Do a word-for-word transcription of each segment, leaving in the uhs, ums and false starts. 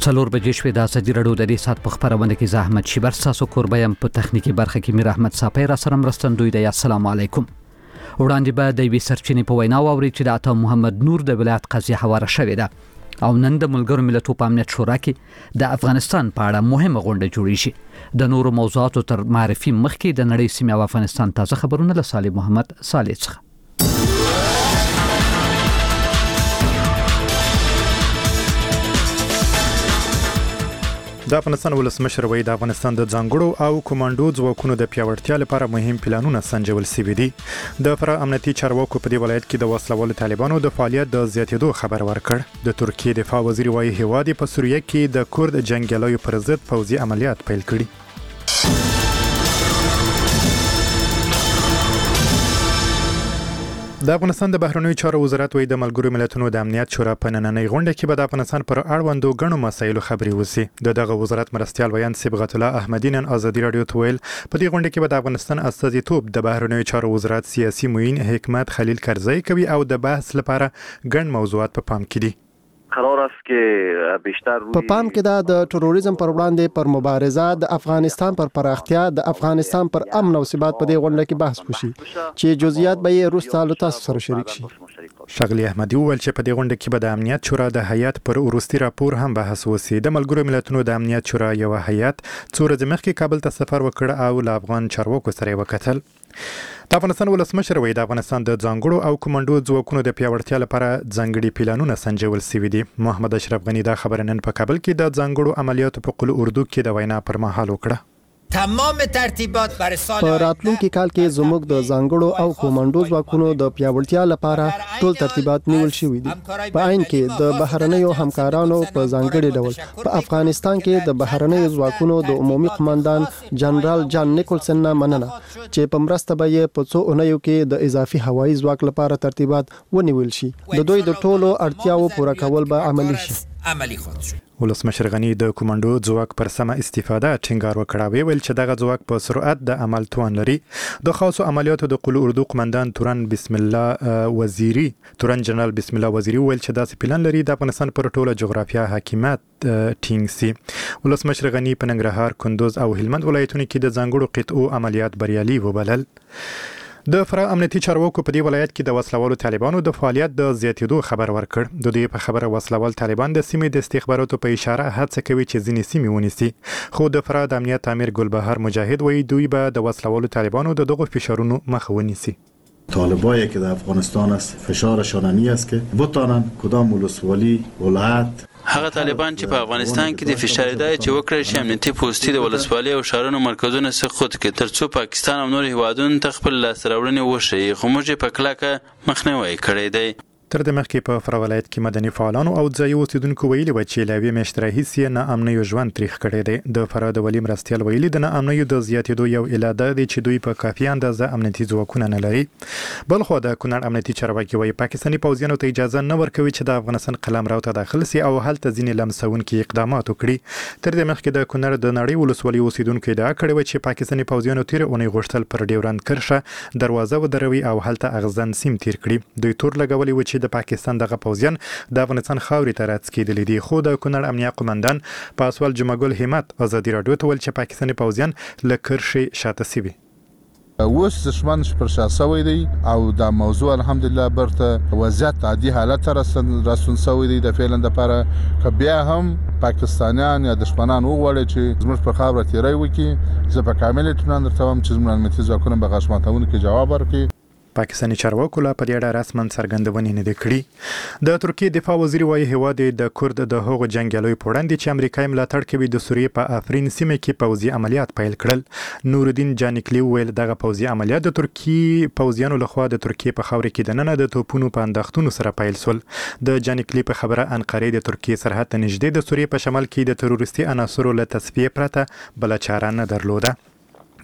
څلور بجې شوې د ازادي راډیو د دې سات په خبرونه کې زحمت شي برساسو کوربایم په تخنیکی برخه کې میر احمد صافی را سره مرستندوی دی. السلام علیکم. وړاندې به د وی سرچینې په وینا واوري چې د عطا محمد نور د ولایت قضیه حواله شوې ده او نن د ملګرو ملتونو په امنیت شورا کې د افغانستان په اړه مهمه غونډه جوړی شي. د نورو موضوعاتو تر معرفي مخکې د نړۍ سیمه او افغانستان تازه خبرونه له صالح محمد صالح څخه. د افغانستان ولسمشر وایي د افغانستان د ځانګړو او کمانډو ځواکونو د پیاوړتیا لپاره مهم پلانونه سنجول شوي دي. د فرا امنیتي چارواکو په دې ولایت کې د وسلوالو طالبانو د فعالیت د زیاتېدو خبر ورکړ. د ترکیې دفاع وزیر وایي هیواد په سوریه کې د کورد جنگیالیو پر ضد پوځي عملیات پیل کړي. د افغانستان د بهرنیو چارو وزارت وایي د ملګرو ملتونو د امنیت شورا په نننۍ غونډه کې به د افغانستان پر اړوندو غنو مسایلو خبرې وشي. د دغه وزارت مرستیال ویان صبغت الله احمدی نن ازادي راډیو ته ویل په دې غونډه کې به د افغانستان استازیتوب د بهرنیو چارو وزارت سیاسي معین حکمت خلیل کرزی کوي او د بحث لپاره غن موضوعات په پام کې دي. قرار است که بیشتر روی په پام کې دا د تروریزم پر وړاندې پر مبارزه د افغانستان پر پراختیا د افغانستان پر امن او ثبات په دې غونډه کې بحث وشي چې جزئیات به یې روستا له تاسو سره شریک شي. شغلی احمدی وویل چې په دې غونډه کې به د امنیت شورا د هیئت پر وروستي راپور هم بحث وشي. د ملګرو ملتونو د امنیت شورا یو هیئت څو ورځې مخکې کابل ته سفر وکړ او له افغان چارواکو سره وکتل. د افغانستان ولسمشر وایي د افغانستان د ځانګړو او کمانډو ځواکونو د پیاوړتیا لپاره ځانګړي پلانونه سنجول شوي دي. محمد اشرف غنی دا خبر نن په کابل کې د ځانګړو عملیاتو په قل اردو کې د وینا پر مهال وکړه. تمام ترتیبات برای سال په راتلونکي کال کې زموږ د ځانګړو او کمانډو ځواکونو د پیاوړتیا لپاره ټول ترتیبات نیول شوي دي. په عین کې د بهرنیو همکارانو په ځانګړي ډول په افغانستان کې د بهرنیو ځواکونو د عمومي قومندان جنرال جان نیکولسن نه مننه چې په مرسته به یې په څو اونیو کې د اضافي هوایي ځواک لپاره ترتیبات ونیول شي. د دوی د ټولو اړتیاو پوره کول به عملي شي. عملی خواهد شد. ولسمشر غنی د کمانډو ځواک پر سمه استفاده ټینګار وکړ. ویل چې دغه ځواک په سرعت د عمل توان لري. د خاصو عملیاتو د قل اردو قومندان تورن بسم الله وزیری تورن جنرال بسم الله وزیری ویل چې داسې پلان لري د افغانستان پر ټوله جغرافیه حاکمیت ټینګ سي. ولسمشر غنی په ننګرهار، کندوز او هلمند ولایتونو کې د ځانګړو قطعو عملیات بریالي وبلل. د فرا امنیتي چارواکو په دې ولایت کې د وسلوالو طالبانو د فعالیت د زیاتېدو خبر ورکړ. د دوی په خبره وسلوال طالبان د سیمې د استخباراتو په اشاره هڅه کوي چې ځینې سیمې ونیسي. خو د فرا د امنیت امیر ګلبهار مجاهد وایي دوی به د وسلوالو طالبانو د دغو فشارونو مخه ونیسي. طالبایی که در افغانستان است فشارشان این است که بتانند کدام ولسوالی ولایت هغه طالبان چې په افغانستان کې د فشار دای چې وکړي چې امنیتي پوسټي د ولسوالۍ او شهرونو مرکزونه څخه خود کې ترڅو پاکستان او نور هیوادونو ته خپل لاسراوړنې وشي. خو موږ په کلکه مخنیوي کړی دی. تر د مخکې په فرا ولایت کې مدني فعالانو او ځایي اوسیدونکو ویلي و چې لا وی میاشتې راهیسې نه امنیو ژوند تریخ کړی دی. د فرا د ولي مرستیال ویلي د نه امنیو د زیاتېدو یو علت دا دی چې دوی په کافي اندازه امنیتي ځواکونه نه لري. بل خو د کونړ امنیتي چارواکي وایي پاکستاني پوځیانو ته اجازه نه ورکوي چې د افغانستان قلمرو ته داخل سي او هلته ځینې لمسونکي اقدامات وکړي. تر د مخکې د کونړ د نړۍ ولسوالۍ اوسیدونکو ادعا کړې و چې پاکستاني پوځیانو تیر اونۍ غوښتل پر ډیورند کرښه دروازه ودروي او هلته اغزن سیم تیر کړي. دوی تور لګولي و چې د پاکستان دغه پوځیان د افغانستان خاورې ته راڅکېدلي دي. خو د کونړ امنیه قومندان پاسوال جمعګل همت ازادي راډیو ته ویل چې پاکستاني پوځیان له کرښې شاته سوي. اوس دشمن پر شا سوی دی او دا موضوع الحمدلله برته وضعیت عادي حالت رسن رسون سوی دی د فعلا د لپاره ک بیا هم پاکستانیان یا دشمنان وغواړي چې زموږ په خاوره تیری وکړي. زه په کامل اطمینان درته وایم چې زموږ امنیتي ځواکونه به غشماتونه کې جواب ورکړي. پاکستاني چارواکو لا په دې اړه رسماً څرګندونې نه دي کړې. د ترکیې دفاع وزیر وایي هیواد د کورد د هغو جنګیالیو په وړاندې چې امریکا یې ملاتړ کوي د سوریې په افرین سیمه کې پوځي عملیات پیل کړل. نورالدین جانیکلی ویل دغه پوځي عملیات د ترکیې پوځیانو لخوا د ترکیې په خاوره کې د ننه د توپونو په انداختونو سره پیل شول. د جانیکلی په خبره انقرې د ترکیې سرحد ته نږدې د سوریې په شمال کې د تروریستي عناصرو له تصفیې پرته بله چاره نه درلوده.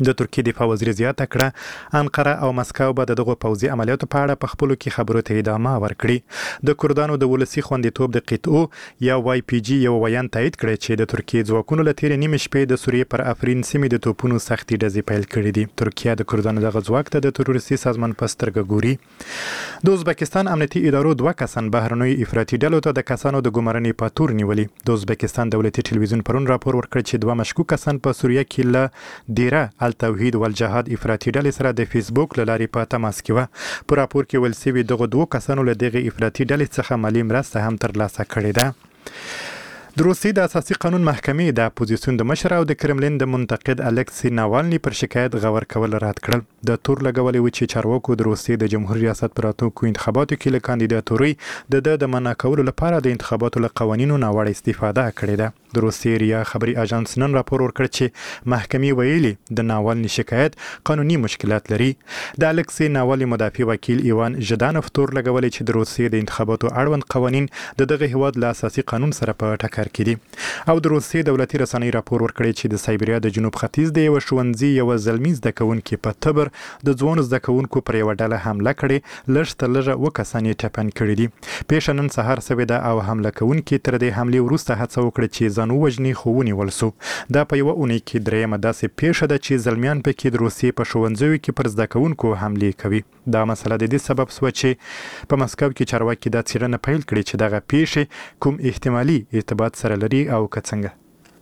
د ترکیه دفاع وزیر زیاته کړه انقره او مسکو به دغه پوځي عملیاتو په اړه په خپلو کې خبرو ته ادامه ورکړي. د کردانو د ولسی خوندیتوب د قطعو یا وای پی جی یو ویان تایید کړی چې د ترکیه ځواکونو له تیرې نیمې شپې د سوریې پر افرین سیمې د توپونو سختي ډزې پیل کړې دي. ترکیه د کردانو دغه ځواک ته د تروریستي سازمان په سترګه ګوري. د ازبکستان امنیتي ادارو دوه کسان بهرنیو افراطي ډلو ته د کسانو د ګمارنې په تور نیولي. د ازبکستان دولتي ټلویزیون پرون راپور ورکړ چې دوه مشکوک کسان په سوریه کې له دیره التوحید والجهاد افراطي ډلې سره د فیسبوک له لارې په تماس کې وه. په راپور کې ویل شوي دغه دوه کسانو له دغه افراطي ډلې څخه مالي مرسته هم ترلاسه کړې ده. د روسیې د اساسي قانون محکمې د اپوزیسیون د مشر او د کرملین د منتقد الکسی ناوالني پر شکایت غور کول رد کړل. د تور لګولې و چې چارواکو د روسیې د جمهوریت ریاست پر راتلونکو انتخاباتو کې له کاندیداتورۍ د د منع کولو لپاره د انتخاباتو له قوانینو ناوړه استفاده کړې ده. د روسیې ریا خبري اژانس نن راپور ورکړ چې محکمې ویلي د ناوالني شکایت قانوني مشکلات لري. د الکسی ناوالني مدافع وکیل ایوان ژدانوف تور لګولې چې د روسیې د انتخاباتو اړوند قوانین د دغه هیواد له اساسي قانون سره په ټکر کې دي. او د روسیې دولتي رسنۍ راپور ورکړی چې د سایبریا د جنوب ختیځ د یو ښوونځي یو زلمی زده کوونکي په تبر د ځوانو زده کوونکو پر یو ډله حمله کړې. لږ تر لږه اووه کسان یې ټپن کړي دي. پیښه نن سهار سوې ده او حمله کوونکي تر دې حملې وروسته هڅه وکړه چې ځان ووژني خو ونیول سو. دا په یوه اونۍ کې درېیمه داسې پیښه ده چې زلمیان پکې د روسیې په ښوونځیو کې پر زده کوونکو حملې کوي. دا مسله د دې سبب سوه چې په مسکو کې چارواکي دا څېړنه پیل کړي چې دغه پیښې کوم احتمالي ارتباط سره لري او که څنګه.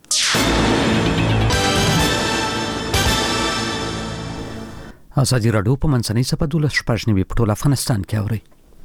ازادي راډیو په منځنۍ صفحه دولس شپږ نوي په ټول افغانستان کې اوري.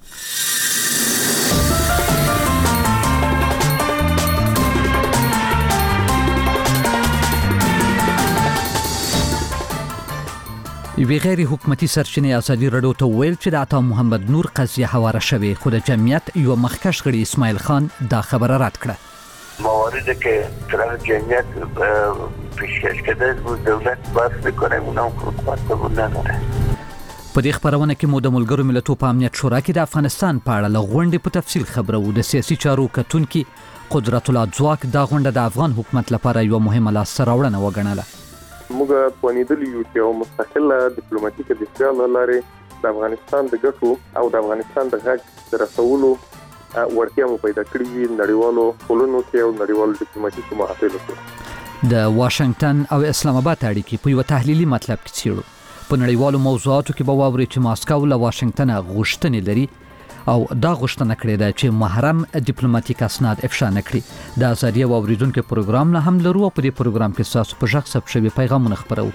یوې غیر حکومتي سرچینې ازادي راډیو ته ویل چې د عطا محمد نور قضیه هواره شوې خو د جمعیت یو مخکښ غړي اسماعیل خان دا خبره رد کړه. مواردی که طرف جمعیت پیشکش کرده بود دولت بحث بکنه اونا هم حکومت قبول نداره. په دې خبرونه کې مو د ملګرو ملتونو په امنیت شورا کې د افغانستان په اړه له غونډې په تفصیل خبره و. د سیاسي چارو کتونکي قدرت الله ځواک دا غونډه د افغان حکومت لپاره یو مهمه لاسته راوړنه وګڼله. موږ پوهېدلي یو چې یو مستقله ډیپلوماټیکه دسیسه له لارې د افغانستان د ګټو او د افغانستان د غږ د رسولو ورتیا مو پیدا کړې وي نړیوالو ټولنو کې او نړیوالو ډیپلوماټیکو محافلو کې. د واشنگټن او اسلام آباد اړیکې په یو تحلیلي مطلب کې څیړو. په نړیوالو موضوعاتو کې به واوري چې ماسکو له واشنگټن غوښتنې لري او دا غوښتنه کړې ده چې محرم ډیپلوماټیک اسناد افشا نکړي. د ازادي او اوریدونکو پروګرام نه هم لرو او په دې پروګرام کې تاسو په ژغ ثبت شوي پیغامونه خبرو.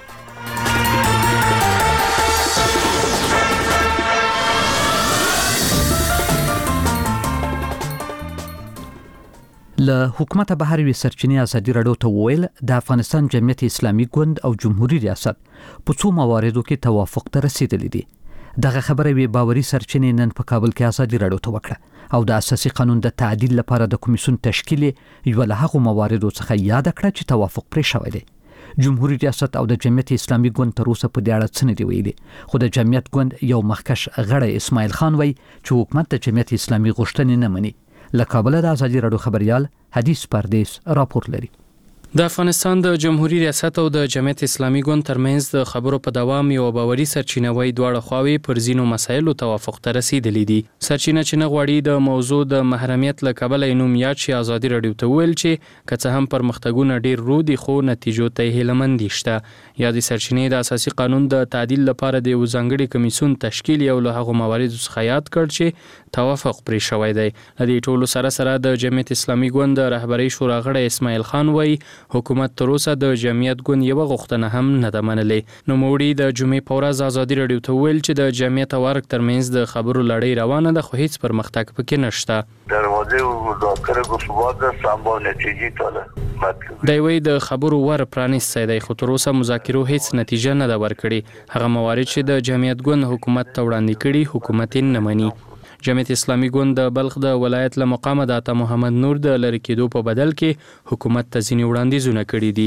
له حکومت بهر وی سرچینې ازادي راډیو ته ویل د افغانستان جمعیت اسلامي ګوند او جمهوریت ریاست په څو مواردو کې توافق ته رسیدلی دي. دغه خبره وی باوري سرچینې نن په کابل کې ازادي راډیو ته وکړه او د اساسي قانون د تعدیل لپاره د کمیسیون تشکیل یو له هغو مواردو څخه یاد کړه چې توافق پرې شوی دی. جمهوریت ریاست او د جمعیت اسلامي ګوند تر اوسه په دې اړه څه نه دی ویلي خو د جمعیت ګوند یو مخکښ غړی اسماعیل خان وایي چې حکومت د جمعیت اسلامي غوښتنې نه مني. له کابل د ازادي راډیو خبريال حدیث پردیس راپور لري. د افغانستان د جمهوریت ریاست او د جمعیت اسلامي ګوند ترمنځ د خبرو په دوام یو باوري سرچینه وای دواړه خواوې پر ځینو مسایلو توافق ته رسیدلې دي. سرچینه چې نه غواړي د موضوع د محرمیت له کبله نوم یاد شي ازادي راډیو ته ویل چې که څه هم پرمختګونه ډیر رو دي خو نتیجو ته هیلمند شته. یا د سرچینې د اساسي قانون د تعدیل لپاره د یو ځانګړي کمیسیون تشکیل یو له هغو مواردو څخه یاد کړ چې توافق پرې شوی دی. د دې ټولو سره سره د جمعیت اسلامي ګوند د رهبرۍ شورا غړی اسماعیل خان وایي حکومت تر اوسه د جمعیت ګوند یو غوښتنه هم نه ده منلې. نو موړي د جمعې په ورځ ازادي راډیو ته ویل چې د جمعیت او ورک ترمنځ د خبرو لړۍ روانه ده خو هیڅ پرمختګ پکې نشته. دروازه مذاکره ګوسواد سم با نتیجې تاله دی وی د خبرو ور پرانیستی دی خو تر اوسه مذاکرو هیڅ نتیجه نه ده ورکړې. هغه موارد چې د جمعیت ګوند حکومت ته وړاندې کړي حکومت یې نه مني. جمعیت اسلامي ګوند د بلخ د ولایت له مقامه د عطا محمد نور د لری کېدو په بدل کې حکومت ته ځینې وړاندیزونه کړي دي.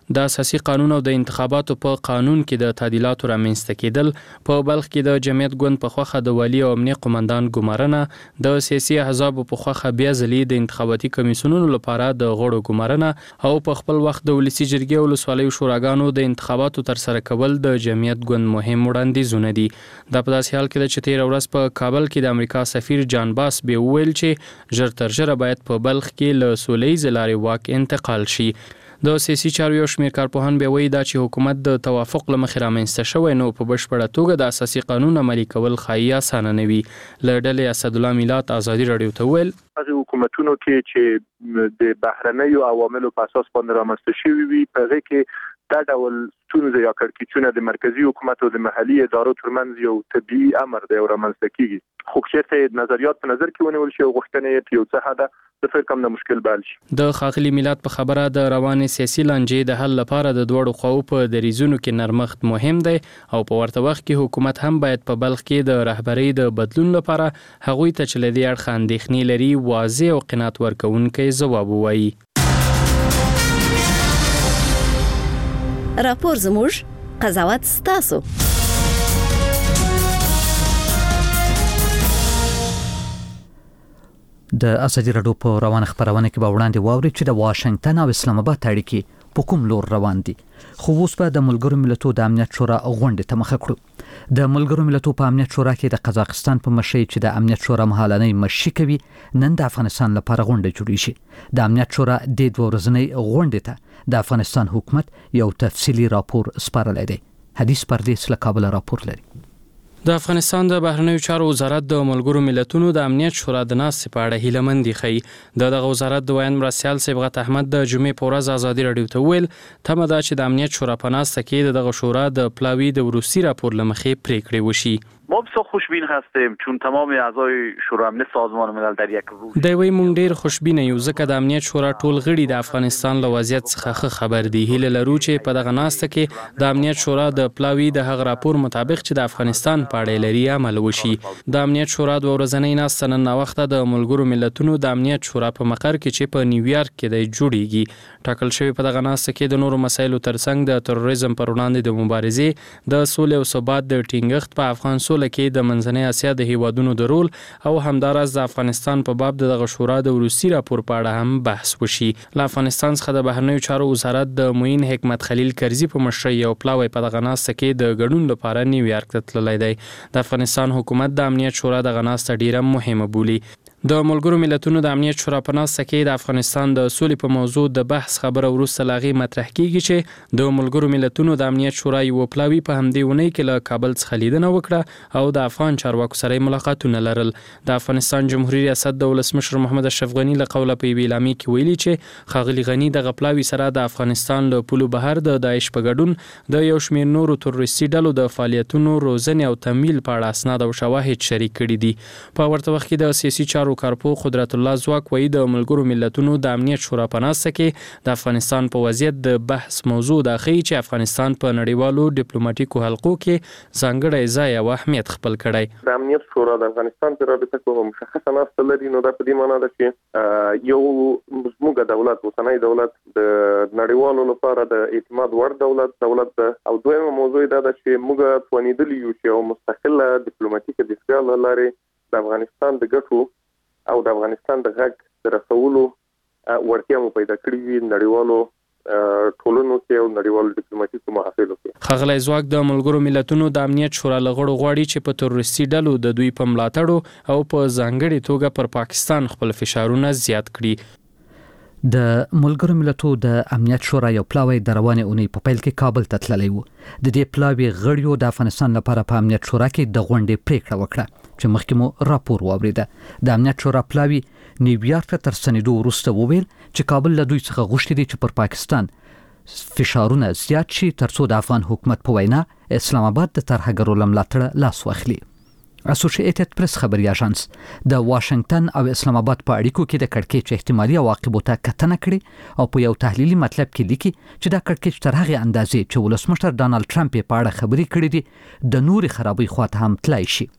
د اساسي قانون او د انتخاباتو په قانون کې د تعدیلاتو رامنځته کېدل، په بلخ کې د جمعیت ګوند په خوخه د والي او امنیه قومندان ګمارنه، د سیاسي احزابو په خوخه بیا ځلې د انتخاباتي کمیسیونونو لپاره د غړو ګمارنه او په خپل وخت د ولسی جرګې او ولسوالیو شوراګانو د انتخاباتو ترسره کول د جمعیت ګوند مهم وړاندیزونه دي. دا په داسې حال کې ده چې تېره ورځ په کابل کې د امریکا سفیر جان باس به وویل چې ژر تر ژره باید په بلخ کې له سولهییزې لارې واک انتقال شي. د سیاسي چارو یو شمېر کارپوهان به وایي دا چې حکومت د توافق له مخې رامنځته شوی نو په بشپړه توګه د اساسي قانون عملي کول ښایي اسانه نه وي. له ډلې اسدالله میلات ازادي راډیو ته وویل هغه حکومتونو کې چې د بهرنیو عواملو په اساس باندې رامنځته شوي وي په هغه کې دا ډول ستونزې یا کړکېچونه د مرکزی حکومت او د محلي ادارو ترمنځ یو طبیعي امر دی او رامنځته کیږي. خو چېرته نظریات په نظر کې ونیول شي او غوښتنې یو څه حده د فکر کم نه مشکل بل شي. د ښاغلي میلاد په خبره د روانې سیاسي لانجې د حل لپاره د دوړو خواو په دریزونو کې نرمښت مهم دی او په ورته وخت کې حکومت هم باید په بلخ کې د رهبرۍ د بدلون لپاره هغوی ته چې له دې اړخه اندېښنې لري واضح او قناعت ورکوونکی ځواب ووایي. راپور زموږ، قضاوت ستاسو. د ازادي راډیو په روانه خبرونه کې به وړاندې واوري چې د واشنگټن او اسلام آباد اړیکې په کوم لور روان دي. خو اوس به د ملګرو ملتونو د امنیت شورا غونډې ته مخه کړو. د ملګرو ملتونو په امنیت شورا کې د قزاقستان په مشرۍ چې د امنیت شورا مهالنۍ مشري کوي نن د افغانستان لپاره غونډه جوړې شي. د امنیت شورا د دوه ورځنۍ غونډې ته د افغانستان حکومت یو تفصیلی راپور سپارلی دی. حدیث پردیس له کابل راپور لري. د افغانستان د بهرنیو چارو وزارت د ملګرو ملتونو د امنیت شورا د ناستې په اړه هیله مندي ښیي. د دغه وزارت د ویاند مرستیال صبغت احمد د جمعې په ورځ ازادي راډیو ته وویل تمه ده چې د امنیت شورا په ناسته کې دغه شورا د پلاوي د وروستي راپور له مخې پریکړې وشي. ما بسیار خوشبین هستیم چون تمام اعضای شورای امنیت سازمان ملل در یک روز دی وی مونږ ډیر خوشبینه یو ځکه د امنیت شورا ټول غړي د افغانستان له وضعیت څخه خبر دي. هیله لرو چې په دغه ناسته کې د امنیت شورا د پلاوي د هغه راپور مطابق چې د افغانستان په اړه لري عمل وشي. د امنیت شورا د ورځنۍ ناسته نن وخت د ملګرو ملتونو د امنیت شورا په مقر کې چې په نیویارک کې د جوړیږي ټاکل شوی. په دغه ناسته کې د نورو مسایلو ترڅنګ د تروریزم پر وړاندې د مبارزې د سولې او ثبات د ټینګښت په افغان سوله کې د منځنۍ اسیا د هیوادونو د رول او همدارس د افغانستان په باب دغه شورا د وروستي راپور په اړه هم بحث وشي. له افغانستان څخه د بهرنیو چارو وزارت د معین حکمت خلیل کرزي په مشرۍ یو پلاوی په دغه ناسته کې د ګډون لپاره نیویارک ته تللی دی. د افغانستان حکومت د امنیت شورا دغه ناسته ډیره مهمه بولي. د ملګرو ملتونو د امنیت شورا په ناسته کې د افغانستان د سولې په موضوع د بحث خبره وروسته له هغې مطرح کیږي چې د ملګرو ملتونو د امنیت شورا یو پلاوي په همدې اونۍ کې له کابل څخه لیدنه وکړه او د افغان چارواکو سره ملاقاتونه لرل. د افغانستان جمهوریت ریاست د ولسمشر محمد اشرف غني له قوله په یوې اعلامیې کې ویلي چې ښاغلي غني دغه پلاوي سره د افغانستان له پولو بهر د داعش په ګډون د یو شمېر نورو تروریستي ډلو د فعالیتونو روزنې او تمویل په اړه اسناد او شواهد شریک کړي دي. په ورته وخت کې د سیاسي چارو کارپو قدرت الله ځواک وایي د ملګرو ملتونو د امنیت شورا په ناسته کې د افغانستان په وضعیت د بحث موضوع دا ښیي چې افغانستان په نړیوالو ډیپلوماټیکو حلقو کې ځانګړی ځای او اهمیت خپل کړی. د امنیت شورا د افغانستان په رابطه کې مشخصه ناسته لري نو دا په دې معنی ده چې یو زموږ دولت اوسنی دولت د نړیوالو لپاره د اعتماد وړ دولت دولت او دویمه موضوع دا ده چې موږ توانیدلی یو چې یو مستقله ډیپلوماټیکه دستګاه له لارې د افغانستان د ګټو او د افغانستان د غږ د رسولو وړتیا مو پیدا کړې وي نړیوالو ټولنو کې او نړیوالو ډیپلوماټیکو محافلو کې. ښاغلی ځواک د ملګرو ملتونو د امنیت شورا له غړو غواړي چې په تروریستي ډلو د دوی په ملاتړ او په ځانګړې توګه پر پاکستان خپل فشارونه زیات کړي. د ملګرو ملتونو د امنیت شورا یو پلاوی د روانې اونۍ په پیل کې کابل ته تللی و. د دې پلاوی غړیو د افغانستان لپاره په امنیت شورا کې د غونډې پریکړه وکړه چې مخکې مو راپور واوریده. د امنیت شورا پلاوی نیویارک ته تر ستنېدو وروسته وویل چې کابل له دوی څخه غوښتي دي چې پر پاکستان فشارونه زیات شي ترڅو د افغان حکومت په وینا اسلام آباد د ترهګرو له ملاتړه لاس واخلي. اسوسییټډ پریس خبري اژانس د واشنگټن او اسلام آباد په اړیکو کې د کړکېچ احتمالي عواقبو ته کتنه کړې او په یو تحلیلي مطلب کې لیکي چې دا کړکېچ تر هغې اندازې چې ولسمشر ډانلډ ټرمپ په اړه خبرې کړې دي د نورې خرابۍ خواته هم تلای شي.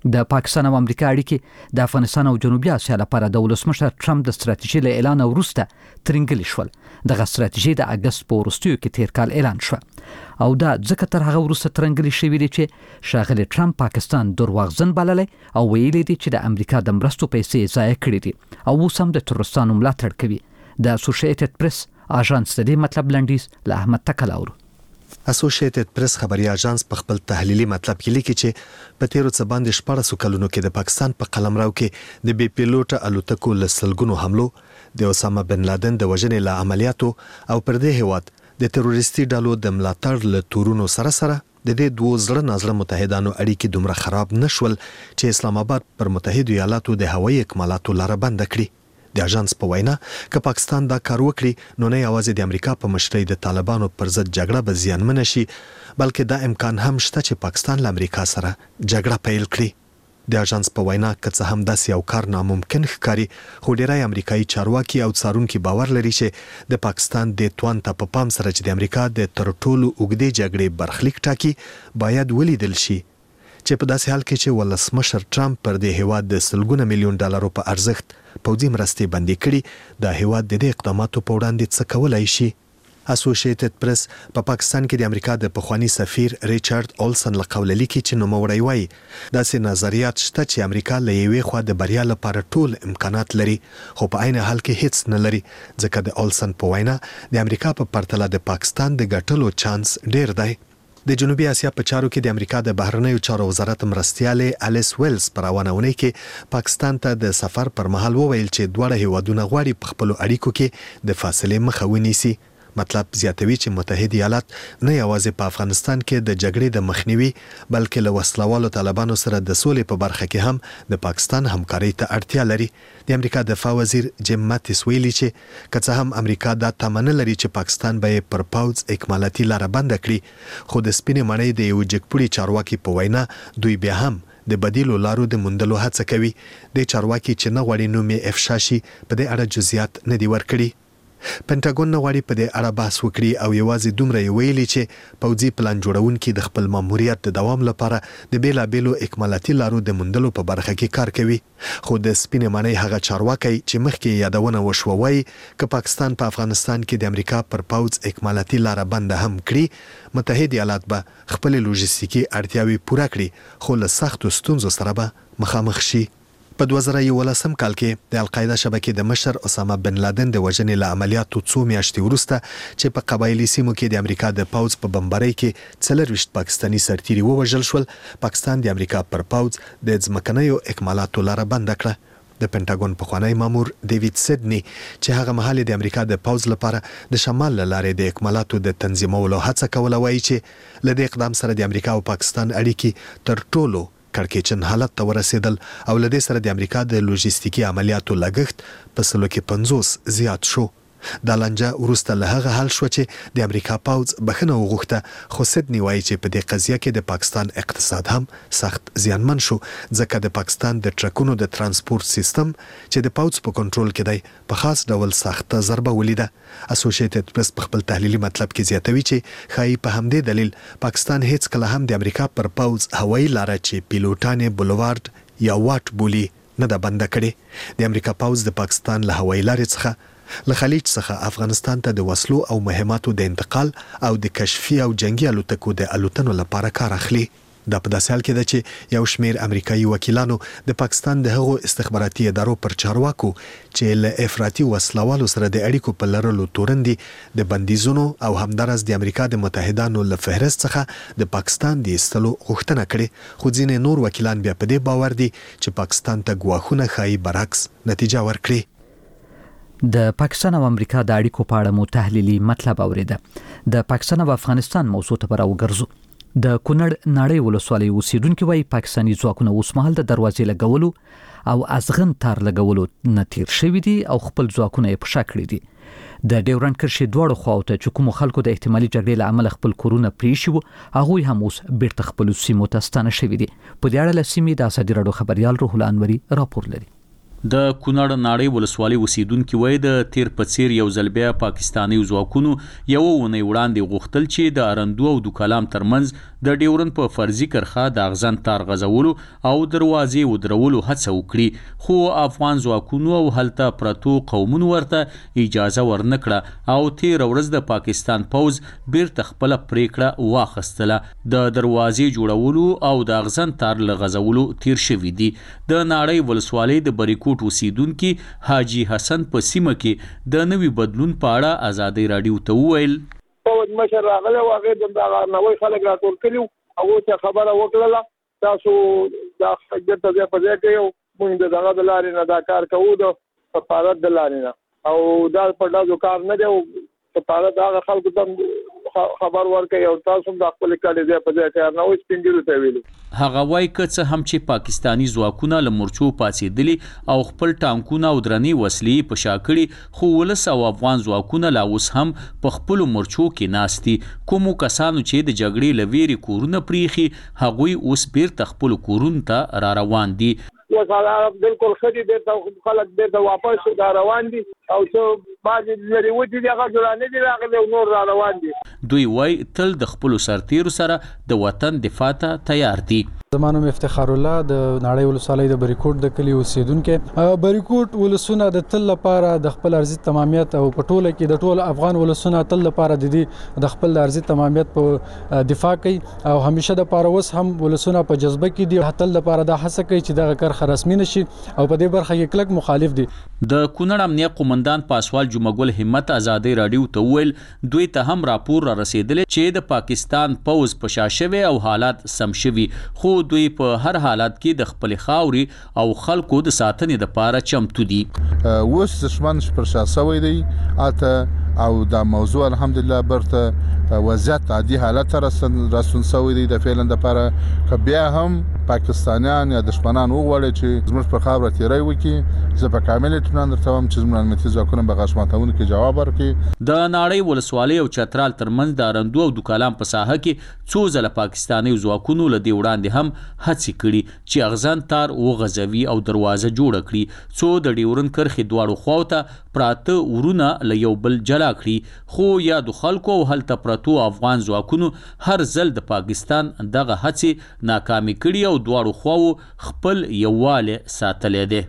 د پاکستان او امریکا اړیکې د افغانستان او جنوبي اسیا لپاره د ولسمشر ټرمپ د ستراتیژۍ له اعلان وروسته ترنګلې شول. دغه ستراتیژي د اگست په وروستیو کې تیر کال اعلان شو او دا ځکه تر هغه وروسته ترنګلې شوې دي چې شاغلي ټرمپ پاکستان درواغجن بللی او ویلي دي چې د امریکا د مرستو پیسې ضایع کړې دي او اوس هم د تروریستانو ملاتړ کوي. د اسوسییټډ پریس اژانس د دې مطلب لنډیز له احمد تکل اورو. اسوسییټډ پریس خبري اژانس په خپل تحلیلي مطلب کې لیکي چې په تیرو څه باندې شپږ کلونو کې د پاکستان په قلمرو کې د بي پیلوټ الوتکو لسلګونو حملو، د اسامه بن لادن د وژنې له عملیاتو او پر دې هیواد د تروریستي ډلو د ملاتړ له تورونو سره سره د دې دوه زړه نازړه متحدانو اړیکې دومره خراب نشول چې اسلام آباد پر متحده ایالاتو د هوایي اکمالاتو لاره بند کړي. د اژانس په وینا که پاکستان دا کار وکړي نو نه یوازې د امریکا په مشرۍ د طالبانو پر ضد جګړه به زیانمن شي، بلکې دا امکان هم شته چې پاکستان له امریکا سره جګړه پیل کړي. د اژانس په وینا که څه هم داسې یو کار ناممکن ښکاري، خو ډیری امریکایي چارواکي او څارونکي باور لري چې د پاکستان د توان ته په پام سره چې د امریکا د تر ټولو اوږدې جګړې برخلیک ټاکي باید ولیدل شي، چې په داسې حال کې چې ولسمشر ټرمپ پر دې هیواد د سلګونه میلیون ډالرو په ارزښت پوځي مرستې بندي کړي، د هیواد د دې اقداماتو په وړاندې څه کولای شي. اسوسییټډ پریس په پا پاکستان کې د امریکا د پخوانی سفیر ریچارډ اولسن له قوله لیکي چې نوموړی وایي داسې نظریات شته چې امریکا له یوې خوا د بریا لپاره ټول امکانات لري، خو په عین حال کې هیڅ نه لري، ځکه د اولسن په وینا د امریکا په پرتله د پاکستان د ګټلو چانس ډیر دی. د جنوبي اسیا په چارو کې د امریکا د بهرنیو چارو وزارت مرستیاله الیس ویلز پر روانونه کې پاکستان ته د سفر پر مهال وویل چې دواړه هیوادونه غواړي په خپل اړیکو کې د فاصلې مخه ونیسي. مطلب زیاتوي چې متحده ایالات نه یوازې په افغانستان کې د جګړې د مخنیوي بلکې له وسلوالو طالبانو سره د سولې په برخه کې هم د پاکستان همکاري ته اړتیا لري. د امریکا دفاع وزیر جیم ماتیس ویلي چې که څه هم امریکا دا تمنه لري چې پاکستان به پر پوځ اکمالاتي لاره بند کړي، خو د سپینې مړۍ د یو جګپوړي چارواکي په وینا دوی بیا هم د بدیلو لارو د موندلو هڅه کوي. د چارواکي چې نه غواړي نوم یې افشا شي په دې اړه جزئیات نه دي ورکړي. پنټاګون نه غواړي په دې اړه بحث وکړي او یوازې دومره یې ویلي چې پوځي پلان جوړونکي د خپل ماموریت د دوام لپاره د بیلابیلو اکمالاتي لارو د موندلو په برخه کې کار کوي. خو د سپینې معنی هغه چارواکي چې مخکې یادونه وشوه وایي که پاکستان په افغانستان کې د امریکا پر پوځ اکمالاتي لاره بند هم کړي، متحده ایالات به خپل لوجستیکي اړتیاوې پوره کړي، خو له سختو ستونزو سره به مخامخ شي. په دوه زره یولسم کال کې د القاعده شبکې د مشر اسامه بن لادن د وژنې له عملیاتو څو میاشتې وروسته چې په قبایلي سیمو کې د امریکا د پوځ په بمبارۍ کې څلرویشت پاکستاني سرتیري ووژل شول، پاکستان د امریکا پر پوځ د ځمکنیو اکمالاتو لاره بند کړه. د پنټاګون پخوانی مامور ډیوډ سیډني چې هغه مهال د امریکا د پوځ لپاره د شمال له لارې د اکمالاتو د تنظیمولو هڅه کوله وایي چې له دې اقدام سره د امریکا او پاکستان اړیکې تر ټولو کړکېچن حالت ته ورسېدل او له دې سره د امریکا د لوجستیکي عملیاتو لګښت په سلو کې پنځوس زیات شو. دا لانجه وروسته له هغه حل شو چې د امریکا پوځ بخښنه وغوښته، خو سیډني وایي چې په دې قضیه کې د پاکستان اقتصاد هم سخت زیانمن شو، ځکه د پاکستان د ټرکونو د ترانسپورت سیستم چې د پوځ په کنټرول کې دی په خاص ډول سخته ضربه ولیده. اسوسییټډ پریس په خپل تحلیلي مطلب کې زیاتوي چې ښایي په همدې دلیل پاکستان هیڅ کله هم د امریکا پر پوځ هوایي لاره چې پیلوټان بولوارډ یا واټ بولی نه ده بنده کړې. د امریکا پوځ د پاکستان له هوایي لارې څخه له خلیج څخه افغانستان ته د وسلو او مهماتو د انتقال او د کشفي او جنگي الوتکو د الوتنو لپاره کار اخلي. دا په داسې حال کې ده چې یو شمیر امریکایي وکیلانو د پاکستان د هغو استخباراتي ادارو پر چارواکو چې له افراطي وسلوالو سره د اړیکو په لرلو تورندې د بندیزونو او همدارس د امریکا د متحدانو له فهرست څخه د پاکستان د ایستلو غوښتنه کړې، خو ځینې نور وکیلان بیا په دې باور دي چې پاکستان ته ګواښونه ښایي برعکس نتیجه ورکړي. د پاکستان او امریکا د اړیکو په اړه مو تحلیلي مطلب اوریده. د پاکستان او افغانستان موضوع ته راوګرځو. د کونړ نړۍ ولسوالۍ اوسیدونکو وايي پاکستاني ځواکونه اوس مهال د دروازې لګولو او ازغن تار لګولو نه تیر شوي دي او خپل ځواکونه یې پشا کړي دي. د ډیورنډ کرښې دواړو خواو ته چې کومو خلکو د احتمالي جګړې له امله خپل کورونه پرېښي وو هغوی هم اوس بیرته خپلو سیمو ته ستانه شوي دي. په دې اړه له سیمې د ازادي راډیو خبریال روح الله انوري راپور لري. د کونړ ناړۍ ولسوالۍ اوسیدونکو وای د تیر پڅیر یو ځل بیا پاکستاني ځواکونو یو ونی وړاندې غوښتل چې د ارندو او د کلام ترمنځ د ډیورن په فرضي کرخه د اغزن تار غزولو او دروازې ودرولو هڅه وکړي، خو افغان ځواکونو او هلته پرتو قومونو ورته اجازه ورنکړه او تیر ورځ د پاکستان پوز بیرته خپل پریکړه واخستله. د دروازې جوړولو او د اغزن تار لغزولو تیر شوی دي. د ناړۍ ولسوالۍ د بریکوټ اوسیدونکي حاجی حسن په سیمه کې د نوي بدلون په اړه ازادي رادیو ته وویل. پوز مشر راغله او هغه د نوې خلک راټول کړي او چې خبره وکړه تاسو دا حجت ته په ځای کې یو موږ د دغه د لارې نه دا کار کوو د سفارت د لارې نه او دا په داسو کار نه دی او سفارت هغه خلکو ته خبر ورکړي او تاسو د خپل کډې ځای په ځای کار نه وي سپینګلو ته ویلو. هغه وای که څه هم چې پاکستانی ځواکونه له مورچو پاتېدلي او خپل ټانکونه او درنې وسلې په شا کړي، خو ولس او افغان ځواکونه لا اوس هم په خپلو مورچو کې ناست دي. کومو کسانو چې د جګړې له ویرې کورونه پریښي هغوی اوس بیرته خپلو کورونو ته را روان دي. وساله بالکل خدي بیرته خلک بیرته واپس دا روان دي او څه باندې لري وتی دغه ځلانه دي راغلي او نور را روان دي. دوی وای تل د خپل سرتیرو سره د وطن دفاع ته تیار دي. زمانو افتخار الله د ناړۍ ولسوالۍ د بریکوټ د کلی اوسیدونکو بریکوټ ولسونه د تل لپاره د خپل ارزي تمامیت او پټوله کې د ټول افغان ولسونه تل لپاره د دې د خپل ارزي تمامیت په دفاع کوي او همیشه د پاره وس هم ولسونه په جذبه کې دي تل لپاره د هڅه کوي چې دغه کرخه رسمي نشي او په دې برخه کې کلک مخالف دي. د کونړ امنیه قومندان پاسوال جمعګل همت ازادي رادیو ته ویل دوی ته هم راپور را رسیدلی چې د پاکستان پوز په شا شوی او حالات سم شوی، خو دوی په هر حالت کې د خپل خاوري او خلکو د ساتنې لپاره چمتو دي. اوس دشمن پر شا شوی دی اته او دا موضوع الحمدلله برته وضعیت عادي حالت رسون شوی دی د فعلا لپاره که بیا هم پاکستانیان یا دشمنان وغواړي چې زموږ په خاوره تیری وکړي زه په کامل اطمینان درته وایم چې زموږ امنیتي ځواکونه به غاښ ماتونکي جواب ورکړي. د ناړۍ ولسوالۍ او چترال ترمنځ د ارندو او د کلام په ساحه کې څو ځله پاکستاني ځواکونو له دې وړاندې هم هڅې کړي چې اغزن تار وغځوي او دروازه جوړه کړي څو د ډیورن کرښې دواړو خواو ته پراته ورونه له یو بل جلا کړي، خو یا د خلکو او هلته پرتو افغان ځواکونو هر ځل د پاکستان دغه هڅې ناکامې کړي او دواړو خواو خپل یووالی ساتلی دی.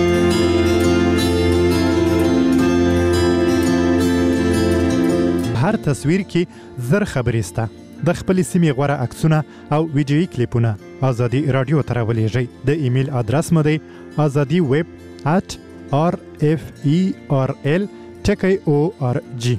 هر تصویر کې زر خبرې سته. د خپل سیمې غوره عکسونه او ویډیويي کلیپونه ازادي رادیو ته راولېږئ. د ایمیل ادرس مو دی ازادي ویب at r f e r l ټکی او ار جی.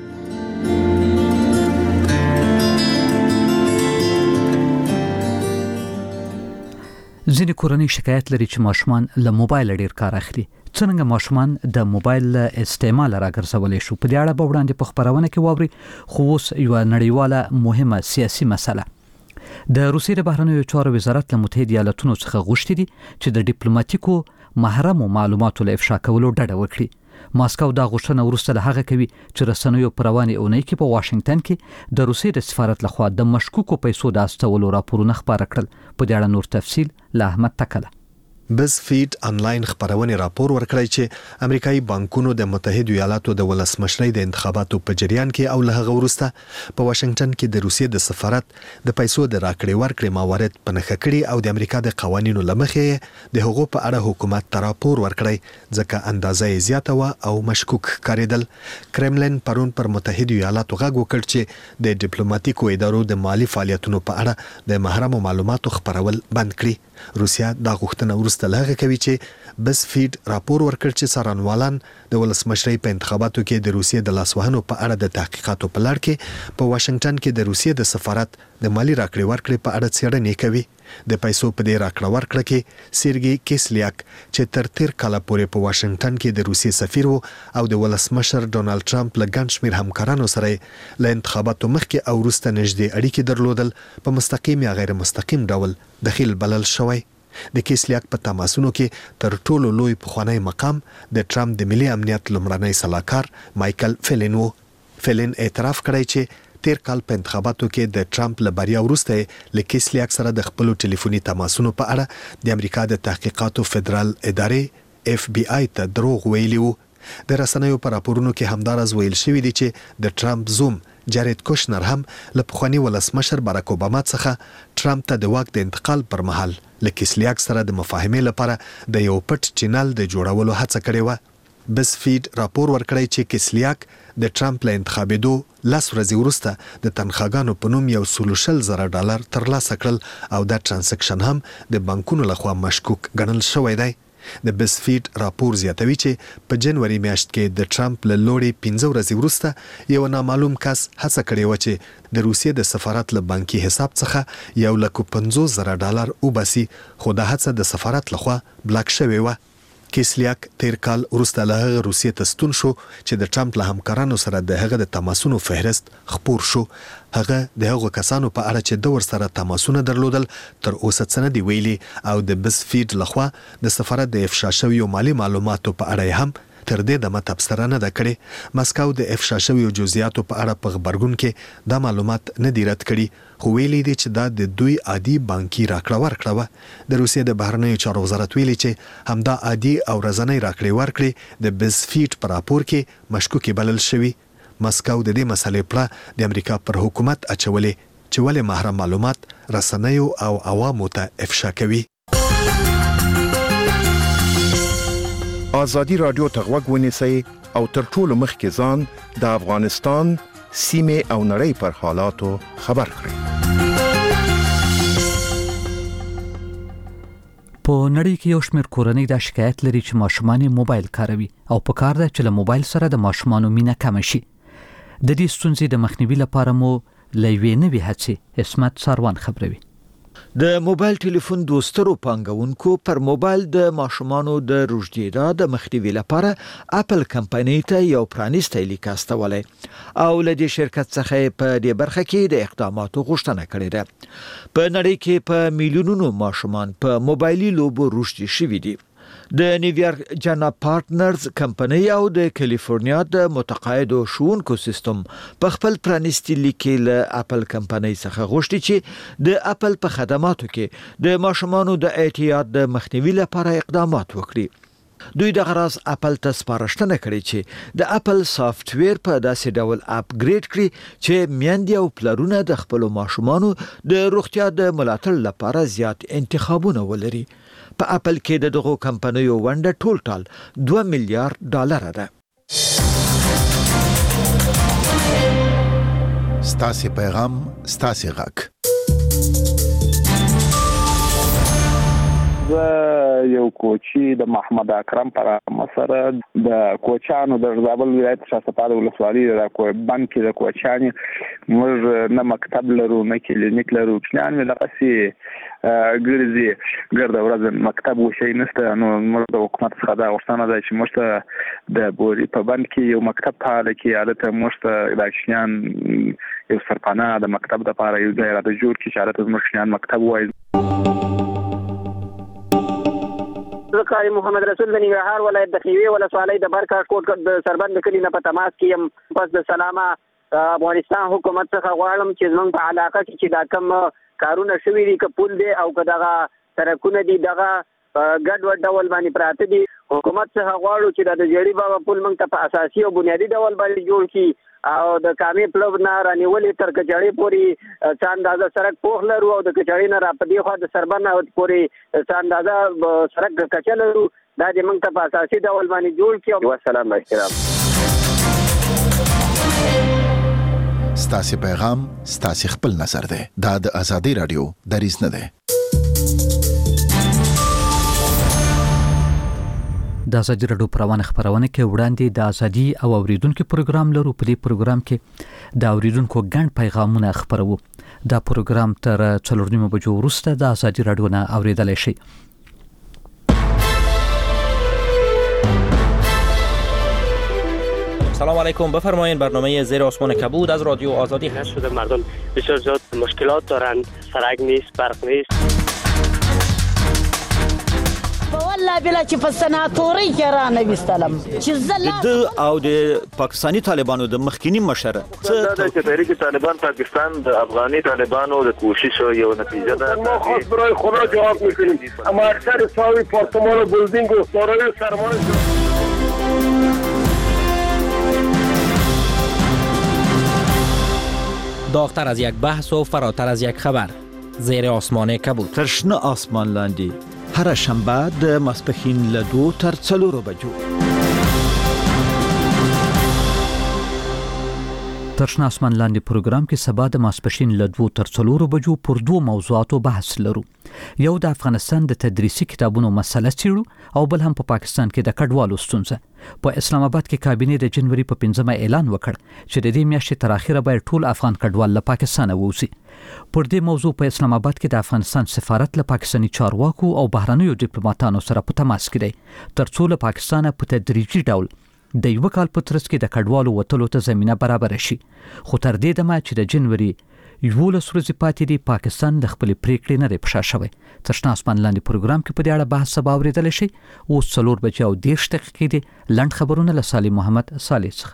ځینې کورنۍ شکایت لري چې ماشومان له موبایل ډیر کار اخلي. څنګه ماشومان د موبایل استعمال راګرځولای شو؟ په دې اړه به وړاندې په خبرونه کې واوري، خو اوس یو نړیواله مهمه سیاسي مسله. د روسیې د بهرنیو چارو وزارت له متحده ایالاتونو څخه غوښتي دي چې د ډیپلوماټیکو محرمو معلوماتو له افشا کولو ډډه وکړي. ماسکو دا غوښتنه وروسته له هغه کوي چې رسنیو په روانې اونۍ کې په واشنگټن کې د روسیې د سفارت لخوا د مشکوکو پیسو د استولو راپورونه خپاره کړل. په دې اړه نور تفصیل له احمد تکله. بز فیډ انلاین خبرونه راپور ورکړی چې امریکایي بانکونو د متحده ایالاتو د ولسمشرۍ د انتخاباتو په جریان کې او له هغه وروسته په واشنگټن کې د روسیې د سفارت د پیسو د راکړې ورکړې موارد په نښه کړي او د امریکا د قوانینو لمخې د هغو په اړه حکومت ته راپور ورکړی ځکه اندازه یې زیاته وه او مشکوک ښکارېدل. کرملین پرون پر متحده ایالاتو غږ وکړ چې د ډیپلوماټیکو ادارو د مالی فعالیتونو په اړه د محرمو معلوماتو خپرول بند کړي. روسیا دا غوښتنه ورسته لغه کوي چې بز فیډ راپور ورکړ چې څارنوالان د ولسمشرۍ په انتخاباتو کې د روسیې د لاسوهنو په اړه د تحقیقاتو په لړ کې په واشنگټن کې د روسیې د سفارت د مالی راکړې ورکړې په اړه څېړنې کوي. د پیسو په دې راکړه ورکړه کې سیرګي کیسلیاک چې تر تیر کال پورې په واشنگټن کې د روسیې سفیر وو او د ولسمشر ډونالد ټرمپ له ګڼ شمېر همکارانو سره له انتخاباتو مخکې او وروسته نږدې اړیکې درلودل، په مستقیم یا غیر مستقیم ډول دخیل بلل شوی. د کیسلیاک په تماسونو کې تر ټولو لوی پخوانی مقام د ټرمپ د ملي امنیت لومړنی سلاکار مایکل فلین وو. فلین اعتراف کړی چې تیر کال په انتخاباتو کې د ټرمپ له بریا وروسته له کیسلیاک سره د خپلو ټلیفوني تماسونو په اړه د امریکا د تحقیقاتو فدرال ادارې اف بی آی ته دروغ ویلي وو. د رسنیو په راپورونو کې همدارز ویل شوی دی چې د ټرمپ زوم جارید کوشنر هم له پخواني ولسمشر باراک اوباما څخه ټرمپ ته د واک د انتقال پر مهال له کیسلیاک سره د مفاهمې لپاره د یو پټ چینل د جوړولو هڅه کړې وه. بس فیډ راپور ورکړی چې کیسلیاک د ټرمپ له انتخابېدو لس ورځې وروسته د تنخواګانو په نوم یو سلو شل زره ډالر ترلاسه کړل او دا ترانزیکشن هم د بانکونو لخوا مشکوک ګڼل شوی دی. د بس فیډ راپور زیاتوي چې په جنوري میاشت کې د ټرمپ له لوري پنځه ورځې وروسته یو نامعلوم کس هڅه کړې وه چې د روسیې د سفارت له بانکي حساب څخه یو لک پنځوس زره ډالر وباسي، خو دا هڅه د سفارت لخوا بلاک شوې وه. کیسلیاک تیر کال وروسته له هغه روسیې ته ستون شو چې د ټرمپ له همکارانو سره د هغه د تماسونو فهرست خپور شو. هغه د هغو کسانو په اړه چې د ورسره تماسونه درلودل تر اوسه څه نه دي ویلي او د بس فیډ لخوا د سفارت د افشا شویو مالي معلوماتو په اړه هم تر دې دمه تبصره نه ده کړې. مسکو د افشا شویو جزئیاتو په اړه په خبرګون کې دا معلومات نه دي رد کړي، خو ویلي دي چې دا د دوی عادي بانکي راکړه ورکړه وه. د روسیې د بهرنیو چارو وزارت ویلي چې همدا عادي او ورځنۍ راکړې ورکړې د بس فیډ په راپور کې مشکوکې بلل شوي. مسکو د دې مسلې پړه د امریکا پر حکومت اچولې چې ولې محرم معلومات رسنیو او عوامو ته افشا کوي. آزادی رادیو ته غوږ ونیسئ او تر ټولو مخکې ځان د افغانستان سیمې او نړۍ پر حالاتو خبر کړئ. په نړۍ کې یو شمېر کورنۍ دا شکایت لري چې ماشومان موبایل کاروي او په کار ده چې له موبایل سره د ماشومانو مینه کم شي. د دې ستونزې د مخنیوي لپاره مو له یوې نوې هڅې عصمت ساروان خبروي. د موبایل ټلیفون دوسترو پانګونکو پر موبایل د ماشومانو د روږدېدا د مخنیوي لپاره اپل کمپنۍ ته یو پرانیستی لیک استولی او له دې شرکت څخه په دې برخه کې د اقداماتو غوښتنه کړې ده. په نړۍ کې په میلیونونو ماشومان په موبایلي لوبو روږدي شوي دي. د نیویارک جانا پارټنرز کمپنۍ او د کالیفورنیا د متقاعدو ښوونکو سیستم په خپل پرانیستي لیک کې له اپل کمپنۍ څخه غوښتي چې د اپل په خدماتو کې د ماشومانو د اعتیاد د مخنیوي لپاره اقدامات وکړي. دوی د غراس اپل ته سپارښتنه کړې چې د اپل سافټویر په داسې ډول اپګریډ کړي چې میندې او پلرونه د خپل ماشومانو د روغتیا د ملاتړ لپاره زیات انتخابونه ولري. په اپل کې د دغو کمپنیو ونډه ټول ټال دوه میلیارډ ډالر ده. ستاسو پیغام ستاسو غږ. یو کوچی د محمد اکرم پر مسره د کوچانو د زابل ولایت شاسپاله ولسوالۍ د کوبان کې د کوچانی موږ نه مکتب لرو نه کلینیک لرو کلان لقسي ګرځي ګرځي ورځ مکتب وشي نشته. نو موږ د حکومت څخه دا غوښتنه ده چې موږ د بوري په بند کې یو مکتب فعال کې حالت موږ د کشنیان یو سرپانا د مکتب د لپاره یو ځای را جوړ کې چې حالت موږ کشنیان مکتب وایي. قاری محمد رسول د ننګرهار ولایت د خیوي ولسوالۍ د برکاټ کوټ د سربند کلی نه په تماس کې يم. پس د سلامه افغانستان حکومت څخه غواړم چې زموږ په علاقه کې چې دا کوم کارونه شوي دي که پول دی او که دغه سړکونه دي دغه ګډوډ ډول باندې پراته دي. حکومت څخه غواړو چې د جړي بابا پول موږ ته په اساسي او بنیادي ډول باندې جوړ کړي او د کامې پلو نه رانیولې تر کچړې پورې څه اندازه سړک پوخ لرو او د کچړې نه را په دې خوا د سربند پورې څه اندازه سړک کچه لرو. دا دې موږ ته په اساسي ډول باندې جوړ کړي. والسلام احترام. ستاسو پیغام ستاسو خپل نظر ده. دا د ازادي رادیو دریځ نه ده. د ازادي رادیو پروانه خبرونه کې وړاندې د ازادي او اوریدونکو پروګرام لرو. په دې پروګرام کې د اوریدونکو ګڼ پیغامونه خبرو. دا پروګرام تر څلور نیمو بجو وروسته د ازادي رادیو نه اوریدلای شئ. سلام علیکم، بفرمایید. برنامه زیر آسمان کبود از رادیو آزادی هست. شده مردم بسیار زیاد مشکلات دارند، سرک نیست، برق نیست. والله بلا بلا چې په سناتورۍ کې رانه وستلم چې زه د او د پاکستاني طالبانو د مخکینی مشر دا چې تحریک طالبان پاکستان د افغاني طالبانو د کوشش یو نتیجه ده. ما خواست برای خدا جواب میکنیم اما اکثر ساوی پارتمان و بلدینگ و سارای سرمایه داغتر از یک بحث و فراتر از یک خبر. زیر آسمان کبود. ترشنه آسمان لاندی. هر شنبه د ماسپښین له دوو تر څلورو بجو. ترشنه آسمان لاندې پروګرام کې سبا د ماسپښین له دوو تر څلورو بجو پر دوو موضوعاتو بحث لرو. یو د افغانستان د تدریسي کتابونو مسله څیړو او بل هم په پا پاکستان کې د کډوالو ستونزه. په اسلام آباد کې کابینې د جنوري په پنځمه اعلان وکړ چې د دې میاشتې تر اخره باید ټول افغان کډوال له پاکستان ووځي. پر دې موضوع په اسلام آباد کې د افغانستان سفارت له پاکستاني چارواکو او بهرنیو ډیپلوماټانو سره په تماس کې دی ترڅو له پاکستانه په تدریجي ډول د یو کال په ترڅ کې د کډوالو وتلو ته زمينه برابر شي. خو تر دې دمه چې د جنوري یولس ورځې پاتې دی پاکستان د خپل پریکړې نه پښه شوی. ترشنه آسمان لاندې پروګرام کې په دې اړه بحث سبا اوریدل شي. او څلور بجې او دېرش دقیقې دي. لنډ خبرونه له صالح محمد صالح څخه.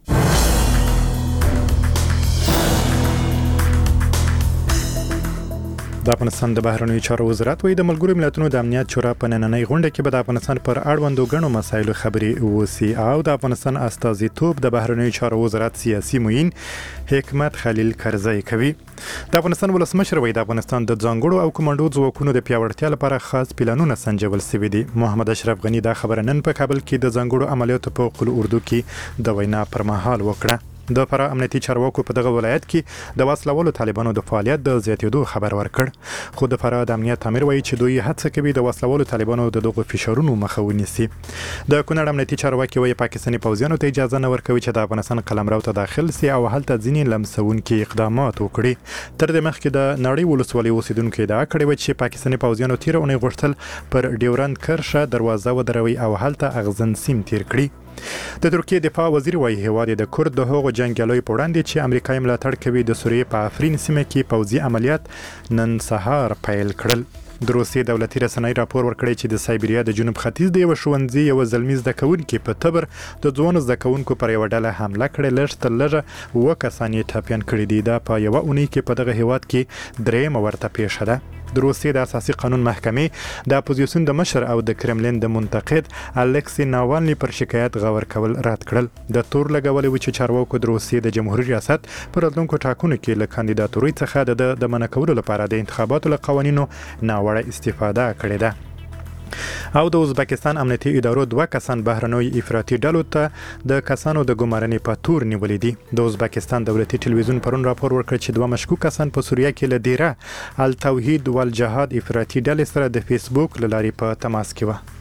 د افغانستان د بهرنیو چارو وزارت وایي د ملګرو ملتونو د امنیت شورا په نننۍ غونډه کې به د افغانستان پر اړوندو غنو مسایلو خبرې وسی او د افغانستان استازیتوب د بهرنیو چارو وزارت سیاسي معین حکمت خلیل کرزی کوي. د افغانستان ولسمشر وایي د افغانستان د ځانګړو او کمانډو ځواکونو د پیاوړتیا لپاره خاص پلانونه سنجول شوي دي. محمد اشرف غنی دا خبره نن په کابل کې د ځانګړو عملیاتو په قل اردو کې د وینا پر مهال وکړه. د فرا امنیتي چارواکو په دغه ولایت کې د وسلوالو طالبانو د فعالیت د زیاتېدو خبر ورکړ. خو د فرا د امنیت امیر وایي چې دوی هڅه کوي د وسلوالو طالبانو د دغه فشارونو مخه ونیسي. د کونړ امنیتي چارواکي وایي پاکستاني پوځیانو ته اجازه نه ورکوي چې د افغانستان قلمرو ته داخل سي او هلته ځینې لمسونکي اقدامات وکړي. تر دې مخکې د نړۍ ولسوالۍ اوسیدونکو ادعا کړې و چې پاکستاني پوځیانو تیر اونۍ غوښتل پر ډیورند کرښه دروازه ودروي او هلته اغزن سیم تیر کړي. د ترکیه دفاع وزیر وایي هیواد د کورد د هغو جنگیالیو په وړاندې چې امریکا یې ملاتړ کوي د سوریې په افرین سیمه کې پوځي عملیات نن سهار پیل کړل. د روسیې دولتي رسنۍ راپور ورکړی چې د سایبریا د جنوب ختیځ د یو ښوونځي یو زلمی زده کوونکي په تبر د ځوانو زده کوونکو پر یو ډله حمله کړې. لږ تر لږه اووه کسان یې ټپیان کړي دي. دا په یوه اونۍ کې په دغه هیواد کې درېیمه ورته پیښه ده. د روسیې د اساسي قانون محکمې د اپوزیسیون د مشر او د کرملین د منتقد الکسی ناوالني پر شکایت غور کول رد کړل. د تور لګولې و چې چارواکو د روسیې د جمهوریت ریاست پر راتلونکو ټاکنو کې له کاندیداتورۍ څخه د د منع کولو لپاره د انتخاباتو له قوانینو ناوړه استفاده کړې ده. او د ازبکستان امنیتي ادارو دوه کسان بهرنوي افراطي ډلو ته د کسانو د ګمارنې په تور نیولې دي. د ازبکستان دولتي ټلویزیون پرون راپور ورکړ چې دوه مشکوک کسان په سوریه کې له دیره التوحید والجهاد افراطي ډلې سره د فیسبوک له لارې په تماس کې وه.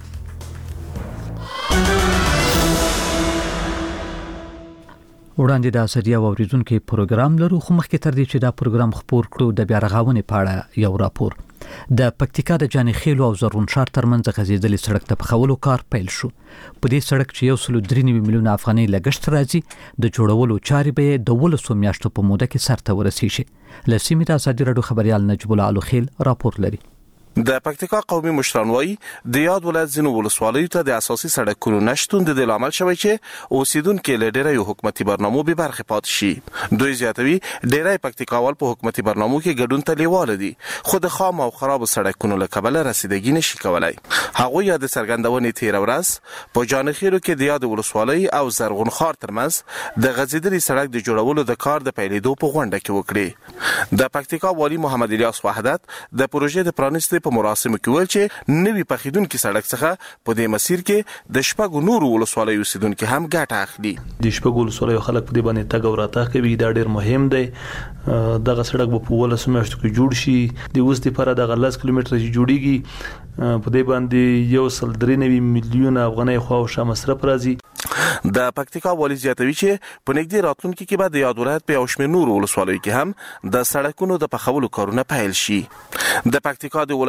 وړاندې د ازادي او اوریدونکو پروګرام لرو خو مخکې تر دې چې دا پروګرام خپور کړو د بیا رغاونې په اړه یو راپور. د پکتیکا د جاني خیلو او زرغون شار ترمنځ غځېدلې سړک ته پخولو کار پیل شو. په دې سړک چې یو سل درې نوي میلیونه افغانۍ لګښت راځي د جوړولو چارې به د ولسو میاشتو په موده کې سرته ورسیږي. له سیمې د ازادي راډیو خبريال نجیب الله الوخیل راپور لري. د پکتیکا قومي مشران وایي د یاد ولایت ځینو ولسوالیو ته د اساسي سړکونو نشتون د دې لامل شوی چې اوسیدونکو له ډیری حکومتي برنامو به برخه پات شي. دوی زیاتوي ډیری پکتیکاوال په حکومتي برنامو کې ګډون ته لیواله دي خو د خام او خراب سړکونو له کبله رسیدګي نشي کولای. هغه یاد څرګندونې تیر ورځ په جانخیلو کې د یاد ولسوالۍ او زرغون خار ترمنځ د غځېدلي سړک د جوړولو د کار د پیلېدو په غونډه کې وکړي. د پکتیکا والی محمد الیاس وحدت د پروژې د پرانیستې په مراسمو کې ویل چې نوی پخیدونکو سړک څخه په دې مسیر کې د شپږ نورو ولسوالیو اوسیدونکو هم ګټه اخلي. د شپږ ولسوالیو خلک په دې باندې تګ او راتګ کوي. دا ډېر مهم دی. دغه سړک به په ولسمه میاشتو کې جوړ شي. د اوس لپاره دغه لس کیلومتره چې جوړیږي په دې باندې یو سل درې نوي میلیونه افغانۍ خو او شا مصرف راځي. د پکتیکا والی زیاتوي چې په نږدې راتلونکي کې به د یاد ولایت په یو شمېر نورو ولسوالیو کې هم د سړکونو د پخولو کارونه پیل شي. د پکتیکا د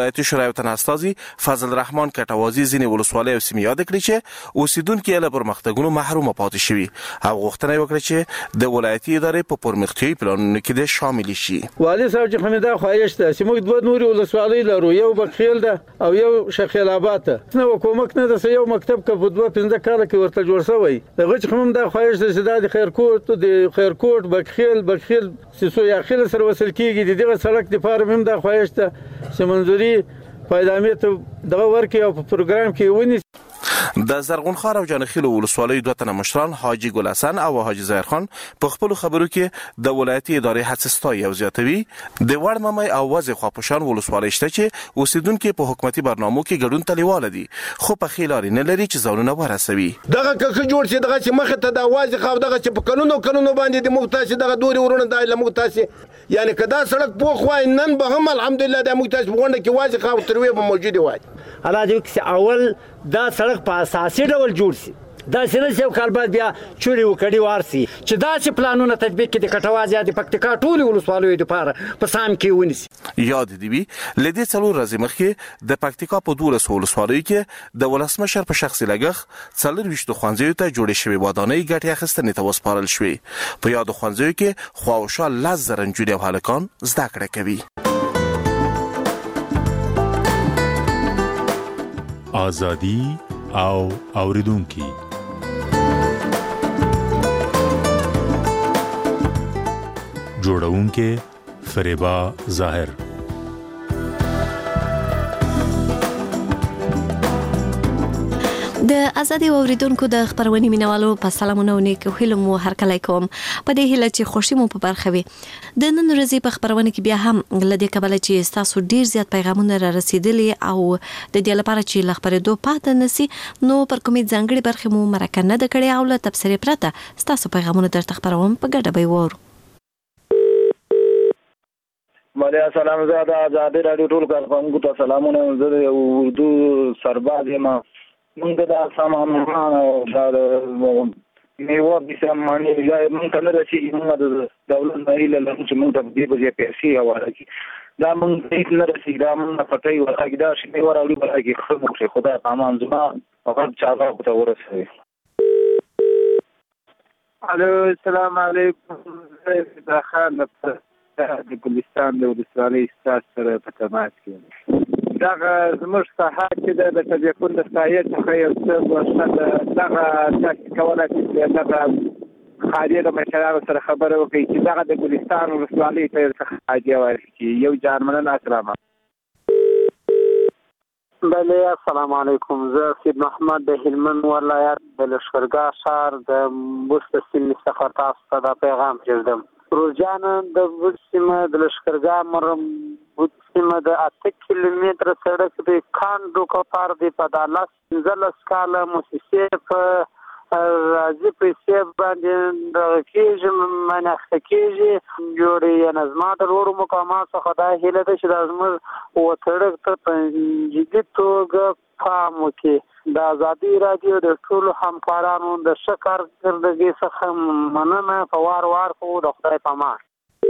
ولایتي شورا یو تن استازي فضل الرحمن کټوازي ځینې ولسوالۍ او سیمې یاد کړې چې اوسیدونکو یې له پرمختګونو محروم پاتې شوي او غوښتنه وکړه چې د ولایتي ادارې په پرمختیايي پلانونو کې د شامل شي. والي صاحب چې خمیده خواهش ته چې موږ دوه نورې ولسوالۍ لرو، یو بخیل ده او یو شخیل آباد ته. نو کومک نه ده یو مکتب که په دوه پنځه کاله کې ورته جوړ شوی. دغه چې کوم دا خواهش ده چې دا د خیرکوټ د خیرکوټ بخیل بخیل سیسو یا خیل سره وصل کیږي. دغه سړک د فارم هم دا خواهش ته چې منځوري پیدامې ته دغه ورکې او په پروګرام کې ونیسي. د زرغون خار او جانخیل ولسوالۍ دوه تنه مشران حاجی ګل حسن او حاجی ظاهر خان په خپل خبرو کې د ولایتي ادارې هڅې ستایي او زیاتوي د وړ ممای او وځ خواپوشان ولسوالۍ شته چې اوسیدونکو په حکومتي برنامو کې ګډون تلیواله دي خو په خیلاري نه لري چې ځانونه ورسوي. دغه که جوړ شي دغه چې مخه ته د واځي خو دغه چې په قانونو قانونو باندې د مختاس دغه دوري ورونه د له مختاس یعنی کدا سړک پوخ وای نن به هم الحمدلله د مختاس غونډه کې واځي خو تروي به موجوده وای. علاوه چې اول دا سړک په اساسي ډول جوړ شي، دا سره چې کال بعد بیا چوري وکړي وارسي چې دا چې پلانونه تطبیق کړي د کټواز یا د پکتیکا ټول ولسوالۍ لپاره په سام کې ونیسي. یاد دی وی لدې څلور ورځې مخکې د پکتیکا په دولس ولسوالۍ کې د ولسمشر په شخصي لګښت څلور ویشت خوانځیو ته جوړې شوې ودانۍ ګټې اخیستنې ته وسپارل شوې. په یاد خوانځیو کې خواوشا لس زره نجونې او هلکان زده کړه کوي. آزادی او اوریدونکي جوړونکي فریبا ظاهر. د ازادي اوریدونکو د خبرونې مینوالو په سلامونه او نیک هیلو مو هرکلی کوم. په دې هیله چې خوشی مو په برخه وي. د نن ورځې په خبرونه کې بیا هم لدې کبله چې تاسو ډیر زیات پیغامونه را رسیدلي او د دې لپاره چې لخبرېدو پاتې نسی نو پر کومې ځانګړي برخه مو مرکه نه د کړې او له تبصرې پرته تاسو پیغامونه درته خبروم په ګډه به وورو. مالیا سلام زاده آزادي رادیو ټول کارکونکو ته سلامونه. زه یو اردو سرباز یم. موږ دا سامان دا میوه د سامان یا موږ ته نه رسېږي. موږ د دولت نه هیله لرو چې موږ ته دې په پیسې حواله کړي. دا موږ هیڅ نه رسېږي. دا موږ پټۍ ورکړي دا چې میوه راوړي ورکړي ښه مو کړي. خدای پامان زما فقط چاغه ته ورسوي. الو السلام علیکم. دا خان د ګلستان د ولسوالۍ استاد سره په تماس کې دغه زموږ ساحه چې د تبلیغون د سایه څخه یو څه ورسره دغه تاسو کولای شئ دغه خالیه د مشرانو سره خبره وکړئ چې دغه د ګلستان ولسوالۍ ته څخه حاجی ورکړي. یو جان مننه. السلام بله السلام علیکم. زه سید محمد د هلمند ولایت د لشکرګاه ښار د بوست سیمې څخه تاسو ته دا پیغام پرېږدم. روزانه د بوست سیمه د لشکرګاه مرم بوست سیمه د اته کیلومتره سړک د کاندو کپار دی په دالاس پنځلس کاله موسسې په راځي پیسې باندې د کېږي مناخته کېږي جوړې یا نظما د ورو مقامات څخه دا هیله ده چې دا زموږ وتړک ته په جدي توګه پام وکړي. د ازادي رادیو د ټولو همکارانو د ښه کارکردګۍ څخه مننه. په وار وار خو د خدای په امان.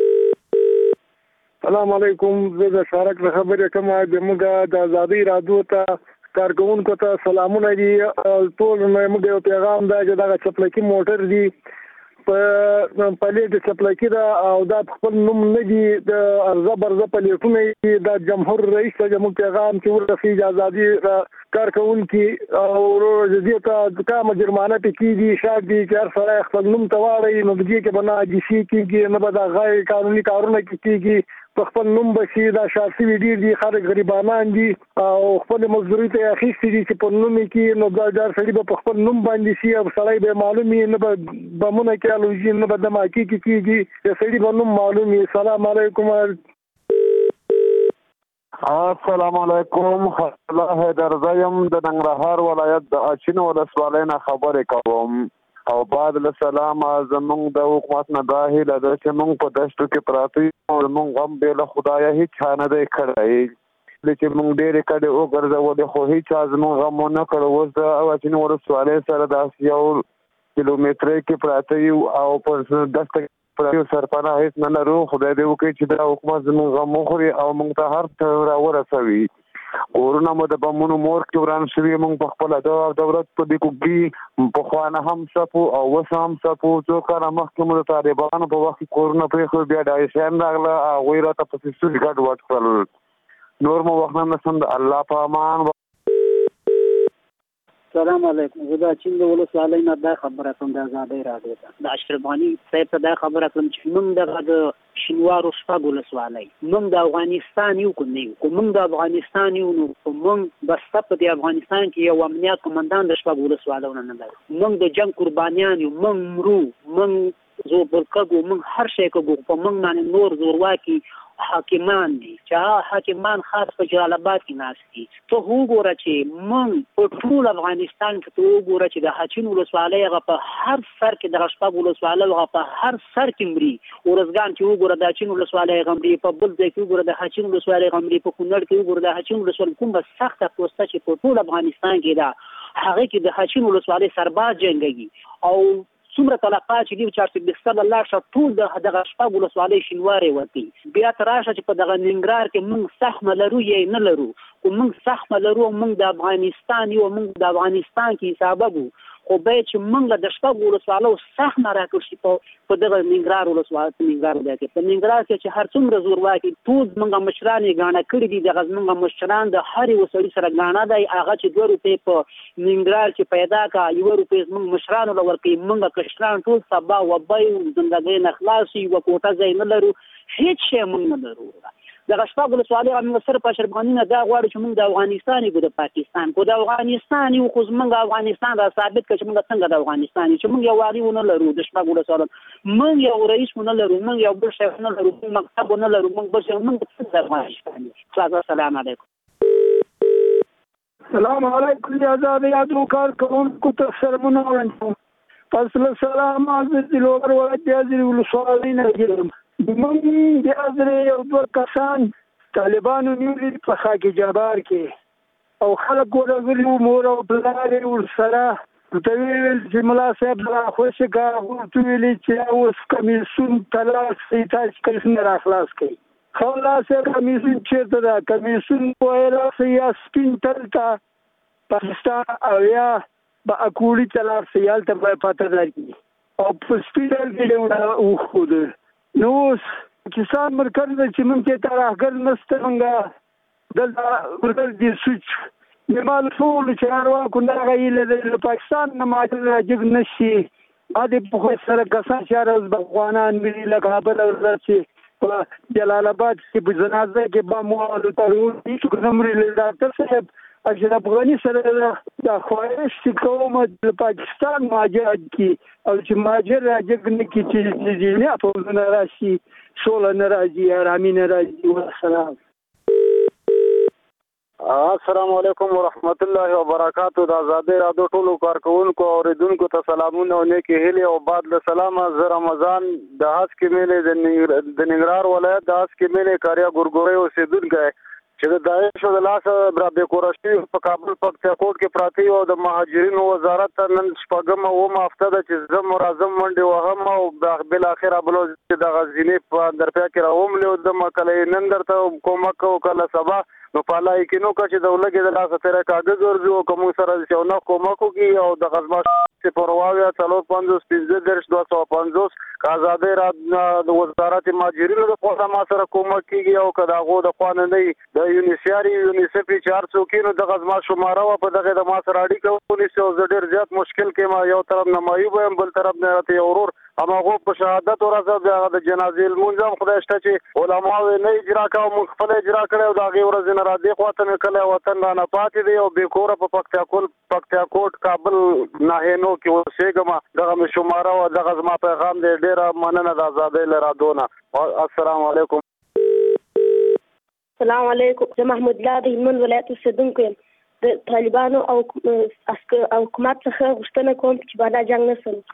سلام علیکم. زه د شارک له خبرې کوم. د موږ د ازادي رادیو ته کارکونکو ته سلامونه دي. ټول موږ یو پیغام دا چې دغه چپلکی موټر دي په پلیټ چپلکی دا او دا خپل نوم نه دي د ارزه برزه پلیټونه د جمهور رئیس ته موږ پیغام چې ورسېږي ازادي کارکونکي او دې ته کومه جرمانه پکې دي شاید دي چې هر سړی خپل نوم ته واړي نو دې کې به نه عاجزي کېږي نه به دا غیر قانوني کارونه کېږي. په خپل نوم بشي دا شخصي ویډیو دي خلک غریبانان دي او خپل مزدوري ته اخیستي دي چې په نوم کې نو دا ډار سړي به په خپل نوم باندې شي او سړی به معلومي نه به بمونه کې الوجي نه به د ماکی کې کېږي چې سړي به نوم معلومي. السلام علیکم. السلام علیکم. الله درزایم د ننګرهار ولایت د اچین ولسوالۍ نه خبرې کوم. او بعد له سلام زمونږ د حکومت نه دا هیله ده چې مونږ په دشتو کې پراته یو. زمونږ غم بې له خدایه هېڅ چا نه دی کړی چې مونږ ډېرې کډې وګرځولې خو هېچا زمونږ غم ونه کړی. اوس د اچین ولسوالۍ سره داسې یو کیلومترۍ کې پراته یو او پر دسته پراته سرپناه هېڅ نه لرو. خدای دې وکړي چې دا حکومت زمونږ غم وخوري او مونږ ته هر څه راورسوي. کورونه مو د بمونو مور کې وران شوي موږ په خپل د دولت په دې کوګي په خوانه هم صفو او وسام صفو څو کار مخکې مو د طالبانو په وخت کورونه پرې خو بیا د ایشان راغله هغه راته په سیستم ګډ وټ نور مو وخت نه سم د الله په امان. السلام علیکم. زه د چین د ولسوالۍ نه دا خبره کوم د آزادۍ راډیو ته د اشرف غني صاحب ته دا خبره کوم چې موږ دغه د شینوارو شپږ ولسوالۍ موږ د افغانستان یو کو نه یو کو موږ د افغانستان یو نو موږ بس په د افغانستان کې یو امنیت کمانډان د شپږ ولسوالۍ نه نه موږ د جنگ قربانیان یو موږ مرو موږ زو برکګو موږ هر شي کوو په موږ باندې نور زورواکي حاکمان دي چې حاکمان خاص په جلال آباد کې ناست دي. ته وګوره چې موږ په ټول افغانستان کې ته وګوره چې د حاچین ولسوالۍ هغه په هر سر کې د شپږ ولسوالۍ هغه په هر سر کې مري ورزګان چې وګوره د حاچین ولسوالۍ غمري په بل ځای کې وګوره د حاچین ولسوالۍ غمري په کونړ کې وګوره د حاچین ولسوالۍ کومه سخته پوسټه چې په ټول افغانستان کې ده هغه کې د حاچین ولسوالۍ سرباز جنگي او څومره طلقات چې دی چارته بستر الله ش ټول د دغه شپږ ولسوالۍ شینواري ورتي بیا تراشه چې په دغه ننګرهار کې موږ سخمه لرو یې نه لرو او موږ سخمه لرو موږ د افغانستان یو موږ د افغانستان کې حسابو خو به چې موږ د شپږ ولسوالۍ سخمه راکړ شي په دغه ننګرهار ولسوالۍ ننګرهار کې په ننګرهار کې چې هر څومره زورواکي ټول موږ مشران یې غاڼه کړی دي دغه موږ مشران د هر یو سړي سره غاڼه دی هغه چې دوه روپۍ په ننګرهار کې پیدا کا یو روپۍ موږ مشران لور کې موږ کشران ټول سبا وبای زندګۍ نه خلاصي و کوټه ځای نه لرو هیڅ شی موږ نه لرو. دغه شپږ ولسوالۍ موږ سره په اشرف غني نه دا غواړو چې موږ د افغانستان یو د پاکستان کو د افغانستان یو خو موږ افغانستان را ثابت کړي چې موږ څنګه د افغانستان چې موږ یو واري ونه لرو د شپږ ولسوالۍ موږ یو رئیس ونه لرو موږ یو بل شی ونه لرو موږ مکتب ونه لرو موږ بل شی موږ د افغانستان یو. السلام علیکم. السلام علیکم یا آزاد یادو کار کوونکو ته سلامونه وایم. فصل سلام عزیز دلور ولادت عزیز ولسوالۍ نه ګرم موږ د ازرې یو دوه کسان طالبانو نیولي په خاک جبار کې او خلک ورغلي مور او پلار یې ورسره ته ویل چې ملا صاحب را خوښه کا ورته ویلي چې اوس کمیسون تلاش یې تاسو کله نه را خلاص کړي خلا صاحب کمیسون چیرته ده کمیسون وایره سیا سپین تلتا پاکستان او یا با اکولی تلار سیال ته پته درکړي او په سپیډل کې له خو نو کسان مرکز چې موږ ته تراغل نسته موږ دلته ورته دي سوچ نمال ټول چې هروا کنده غیله د پاکستان نه ماجر راجب نشي ا دې په سره کسان چې راز بغوانان ملي لګابل ورته په جلال آباد کې په جنازه کې با مو ترور دي چې کومري له ډاکټر صاحب اشرف غني سره د خواهش کوم د پاکستان ماجر کی او چې ماجر راځي نه کی چې نه په نه راشي شول نه راځي ارامي نه راځي. والسلام. السلام علیکم ورحمت الله وبرکاتہ. د آزادۍ رادیو ټولو کارکونکو او اوریدونکو ته سلامونه او نیکی هیلې او بعد له سلامه زه رمضان د هڅ کې ملي د ننګرهار ولایت د هڅ کې ملي کاریا ګورګوري اوسیدونکی چې د داعش د لاس بر به کورشتي په کابل پکتیا کوټ کې پراتی او د مهاجرینو وزارت نن شپږم او هفته د چې زم مرزم منډي وهم او بل اخر بلوز د غزنی په درپیا کې راوم له د مکلې نن درته کومک او کله سبا نو پالای کې نو چې د ولګي د لاس سره کاغذ ورځو کوم سره چې نو کومک کوي او د غزما چې پرواویا څلور پنځوس پنځه درش دوه سوه پنځوس آزادۍ را د وزارت مهاجرینو د خوا ما سره کومک کیږي او کدا غو د خوانه نه د یونیسیاري یونیسف چار څوکینو د غزما شماره و په دغه د ما سره اړیکه ونیسو زه ډیر زیات مشکل کې ما یو طرف نمایو به بل طرف نه راته اورور اما غو په شهادت او راځه د جنازې المنظم خدای شته چې علماء نه اجرا کاو مخفل اجرا کړي او دغه ورځ نه را دي خواته کله وطن نه پاتې دی او به کور په پکتیا کول پکتیا کوټ کابل نه نو کې اوسېګما دغه شماره او دغه زما پیغام دی ډیر مننه د آزادۍ لرا دونه. السلام علیکم. السلام علیکم. زه محمود الله د هلمند ولایت اوسیدونکی یم. د طالبانو او او حکومت څخه غوښتنه کوم چې بالا جنګ نه سم.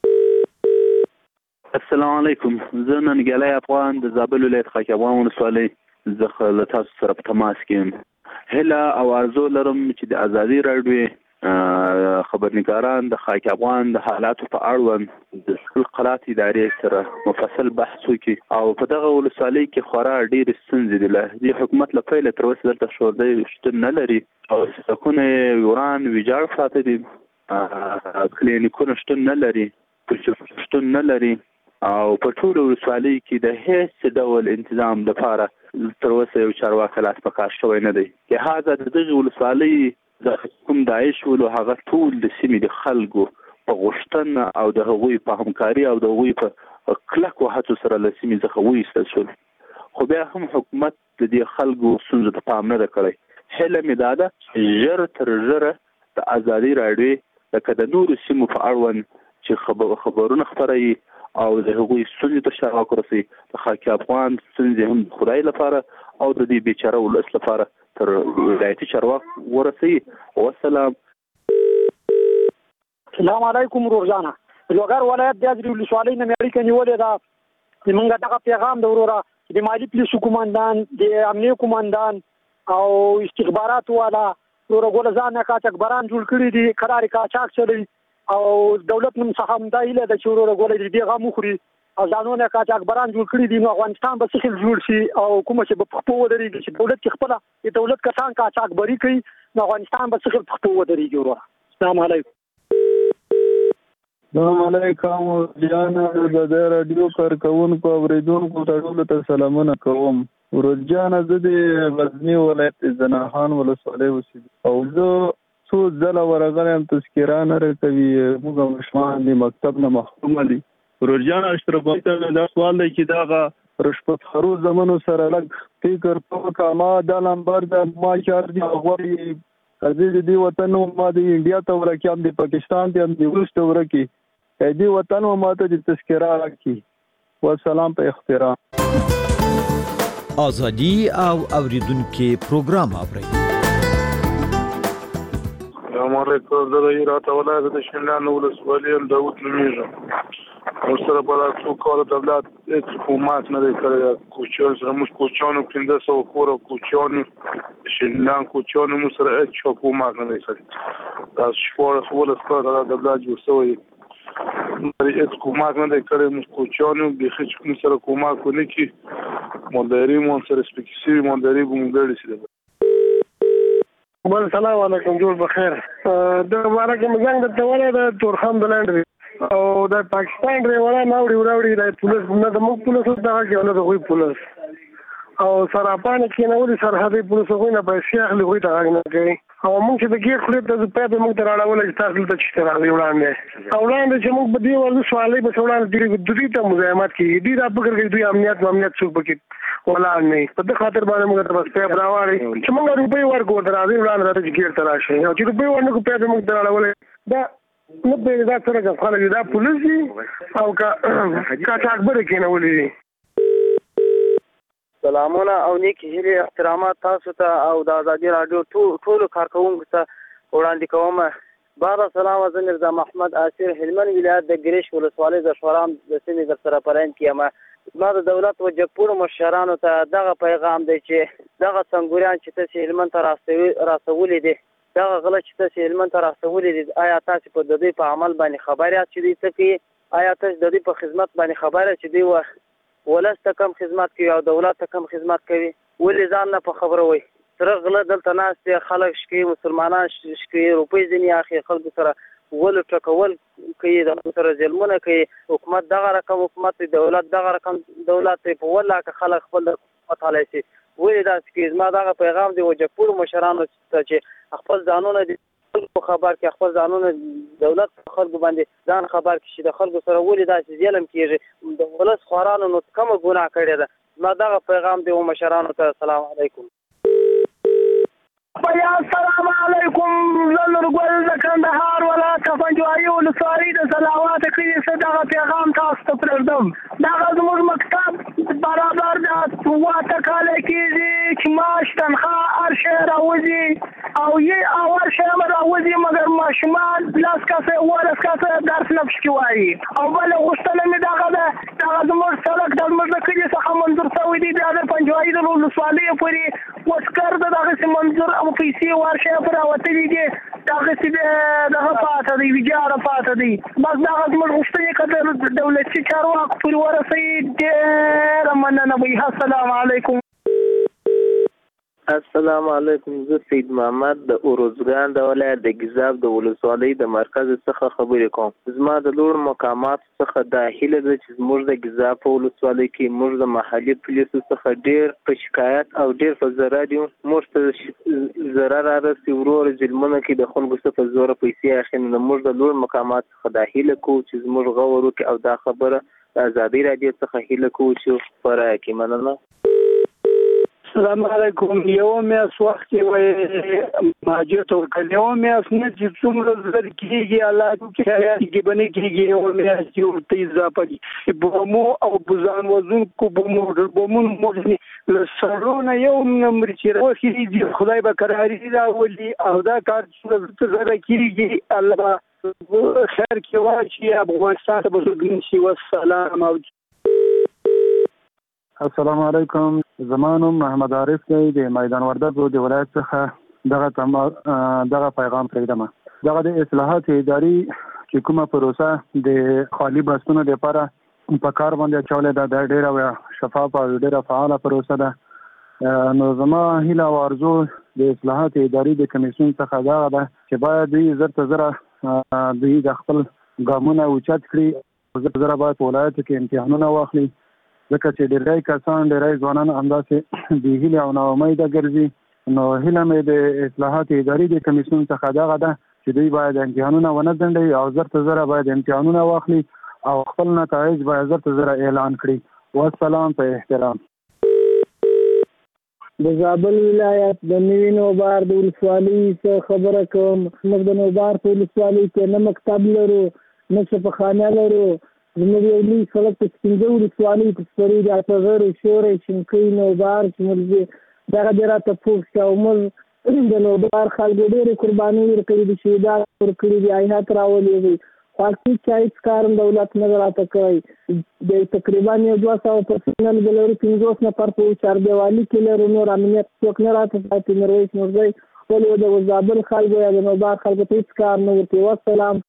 السلام علیکم. زه ننګیالی افغان د زابل ولایت خاک افغان ولسوالۍ زه له تاسو سره په تماس کې یم. هیله او ارزو لرم چې د ازادي راډیو خبرنګاران د خاک افغان د حالاتو په اړوند د خلقلات ادارې سره مفصل بحث وکړي او په دغه ولسوالۍ کې خورا ډېرې ستونزې دي. له دې حکومت له پیله تر اوسه دلته ښوونځی شتون نه لري او سړکونه وران ویجاړ پراته دي، کلینیکونه شتون نه لري، شتون نه لري او په ټول ولسوالۍ کې د هیڅ ډول انتظام لپاره تر اوسه یو چارواکی لاس په کار شوی نه دی. لهذا د دغه ولسوالۍ د کوم داعش ولو هغه ټول د سیمې د خلکو په غوښتنه او د هغوی په همکاري او د هغوی په کلکو هڅو سره له سیمې څخه وایستل شول. خو بیا هم حکومت د دې خلکو ستونزو ته پام نه دی کړی. هیله مې دا ده چې ژر تر ژره د ازادي راډیو لکه د نورو سیمو په اړوند چې خبرونه خپروي او د هغوی ستونزې ته شاوخوا ورسوي، د خاک افغان ستونزې هم د خدای لپاره او د دې بیچاره ولس لپاره تر ولایتي چارواکو ورسوي. والسلام. السلام علیکم ورورجانه. لوګر ولایت د ازري ولسوالۍ نه مې اړیکه نیولې ده. موږ دغه پیغام د وروره د مالي پولیسو قومندان، د امنیه قومندان او استخبارات والا وروره ګول ځان قاچاقبران جوړ کړي دي، قرار قاچاق چلی او دولت نوم څخه هم دا هیله ده چې وروره ګول دې غو مخوري او ځانونه قاچاقبران جوړ کړي دي. نو افغانستان به څه جوړ شي او کوم چې په پښتو ودرېږي چې دولت کې خپل د دولت کسان قاچاقبري کوي، نو افغانستان به څه پښتو ودرېږي. وروره السلام علیکم. السلام علیکم جان د رادیو کارکونکو اوریدونکو ټول ته سلامونه کوم. ورجان زه د غزنی ولایت زناخان ولسوالۍ اوسېږم او زه څو ځله ورغلم تذکره نه راکوي. موږ مشمان د مکتب نه محروم دي. ورجان اشرف ته دا سوال دی چې دا رشوت خورو زمونو سره لږ فکر وکړه. ما دا نمبر د ما چار دی غوړي کله دې وطن ما د انډیا ته ورکیم، د پاکستان ته هم د روس ته ورکی، دې وطن ما ته د تذکره راکړي. والسلام په احترام. آزادی او اوریدونکو پروګرام اوري. السلام علیکم. زه د هرات ولایت د شملان ولسوالۍ داوود نومیږم. او سره په تاسو کول دولت هیڅ حکومت نه کړی. کوچیان سره موږ کوچیانو پنځه سوه کور کوچیانو شملان کوچیانو موږ سره هیڅ حکومت نه کړی. تاسو شپږ ولس کړه د دولت جوړ شوی هیڅ حکومت نه کړی. موږ کوچیانو به هیڅ کوم سره حکومت کو نه کی مولداري مون سره سپیکسي مولداري بومګړي سي. بل سلام علیکم. جوړ بخیر. د مبارک مزنګ د توله د تورخم بلند او د پاکستان ریوړا ناوړي وراوړي د پولیس نه د موږ پولیسو دغه کې نه د غوي پولیس او سراپان کې نه ولې سرحدي پولیسو غوي نه پیسې اخلي غوي ته غاګنه کوي او موږ چې د ګیټ خلک ته په دې موږ ته راړول چې تاسو ته چې راځي وړاندې او وړاندې چې موږ په دې ورو سوالې په وړاندې د دې ته مزاحمت کوي. دې را فکر کوي دوی امنیت امنیت څوک پکې ولا نه په دې خاطر باندې موږ ته بس په راوړي چې موږ روپۍ ورکو درازي وړاندې راځي ګیټ ته راشي او چې روپۍ ورنکو په دې موږ ته راړول دا نو به دا څنګه خلک دا پولیس او کا قاچاقبر کې نه ولې. سلامونه او نیک هیله احترامات تاسو ته او د ازادي راډیو ټول کارکونکو ته وړاندې کوم. بعد سلام زه مرزا محمد اسیر هلمند ولایت د ګریش ولسوالۍ د شورام د سیمې در سره پراین کیمه ما د دولت و جګپور مشرانو ته دغه پیغام دی چې دغه څنګهوريان چې تاسو هلمند ته راستولې دي دغه غلط چې تاسو هلمند ته راستولې دي آیا تاسو په د دې په عمل باندې خبر یاست چې دې څه کوي؟ آیا تاسو د دې په خدمت باندې خبره چې دی و ولست ته کم خدمت کوي او دولت ته کم خدمت کوي؟ ولې ځان نه په خبره وي؟ تر غله دلته ناست خلک شکی مسلمانان شکی روپۍ ځنی اخی خلکو سره ول ټکول کوي د سره ظلمونه کوي. حکومت دغه رقم حکومت دولت دغه رقم دولت په ولا که خلک خپل مطالعه شي ولې دا چې ما دغه پیغام دی و جګپور مشرانو ته چې خپل ځانونه دي خبر کې خپل ځانونه دولت خلکو باندې ځان خبر کې شي د خلکو سره ولې دا چې ظلم کیږي د ولس خورانو نو کوم ګناه کړی ده. ما دغه پیغام دی و مشرانو ته. السلام علیکم. یا السلام علیکم. زلر ګل د کندهار ولایت پنجوایي ولسوالۍ د صلوات کې صدغه پیغام تاسو ته پرېږدم. دغه زموږ مکتب برابر د واته کال کېږي چې معاش تنخواه هر شی راوځي او یې او هر شی راوځي مګر ماشومان لاس کاسه ولس کاسه درس نه پکې وایي او بل غوښتنه مې دغه ده دغه زموږ سړک د زموږ د کلي څخه منظور شوی دی د پنجوایي د ولسوالۍ پورې وسکر دغه منظور او پیسې ورشه پر اوتې دي دغه چې دغه پاته دی ویجاړه پاته دی بس دغه زموږ غوښتنې که د دولتي چارواکو پورې ورسوي ډېره مننه وي. السلام علیکم. السلام علیکم. زه سید محمد د اروزګان د ولایت د ګیزاب د ولسوالۍ د مرکز څخه خبرې کوم. زما د لوړ مقامات څخه دا هیله ده چې زموږ د ګیزاب په ولسوالۍ کې موږ د محلي پولیسو څخه ډېر په شکایت او ډېر په ضرر یو. موږ ته ضرر رارسي ورور ظلمونه کوي د خلکو څخه په زوره پیسې اخلي. نو موږ د لوړ مقامات څخه دا هیله کوو چې زموږ غور وکړي او دا خبره د ازادي راډیو څخه هیله کوو چې خپره کړي. مننه. السلام علیکم. یو میاشت وخت کې وایي مهاجر ته ورکړل. یو میاشت نه چې څومره زر کېږي الله کې حیات کې بنې کېږي. یو میاشت چې ورته اضافه دي بومو او بوزان وزونکو بومو بومون موږ له سرونه یو نمبر چې راوخېږي خدای به کراري راولي او دا کار څومره زر کېږي الله خیر کې واچي افغانستان ته به زرګون شي. والسلام. السلام علیکم. زمانم محمد عارف دی د میدان وردګو د ولایت څخه دغه تم دغه پیغام پرېږدم. دغه د اصلاحات اداري چې کومه پروسه د خالی بسونو لپاره په کار باندې چولې ده د ډیره شفاف او ډیره فعاله پروسه ده. نو زما هیله او ارزو د اصلاحات اداري د کمیسیون څخه دا ده چې باید دوی زر ته زره دوی د خپل ګامونه اوچت کړي. زر ته زره باید په ولایت کې امتحانونه واخلي ځکه چې ډېری کسان ډېری ځوانان همداسې بې هیلې او ناامیده ګرځي. نو هیله مې د اصلاحات اداري د کمیسیون څخه دغه ده چې دوی باید امتحانونه ونه ځنډوي او زر ته زره باید امتحانونه واخلي او خپل نتایج باید زر ته زره اعلان کړي. والسلام په احترام. د زابل ولایت د نوي نوبار د ولسوالۍ څخه خبره کوم. موږ د نوبار په ولسوالۍ کې نه مکتب لرو نه شفاخانه لرو. زموږ یو لوی سړک په پنځه ولسوالۍ په سپرې د اټغر شورې شینکۍ نوبار چې موږ دغه ډېر راته پوښ شو او موږ د نوبار خلکو ډېرې قربانۍ ورکړي دي شهیدان ورکړي دي عایحات راولي دي خو هېڅ هېڅ کار دولت نه راته کوي. د تقریبا یو دوه سوه پرسنل به لرو پنځوس نفر په چاردیوالي کې لرو نور امنیت څوک نه راته ساتي. میرویس نورزی خپل د زابل خلکو یا د نوبار خلکو ته هېڅ کار نه ورکوي. والسلام.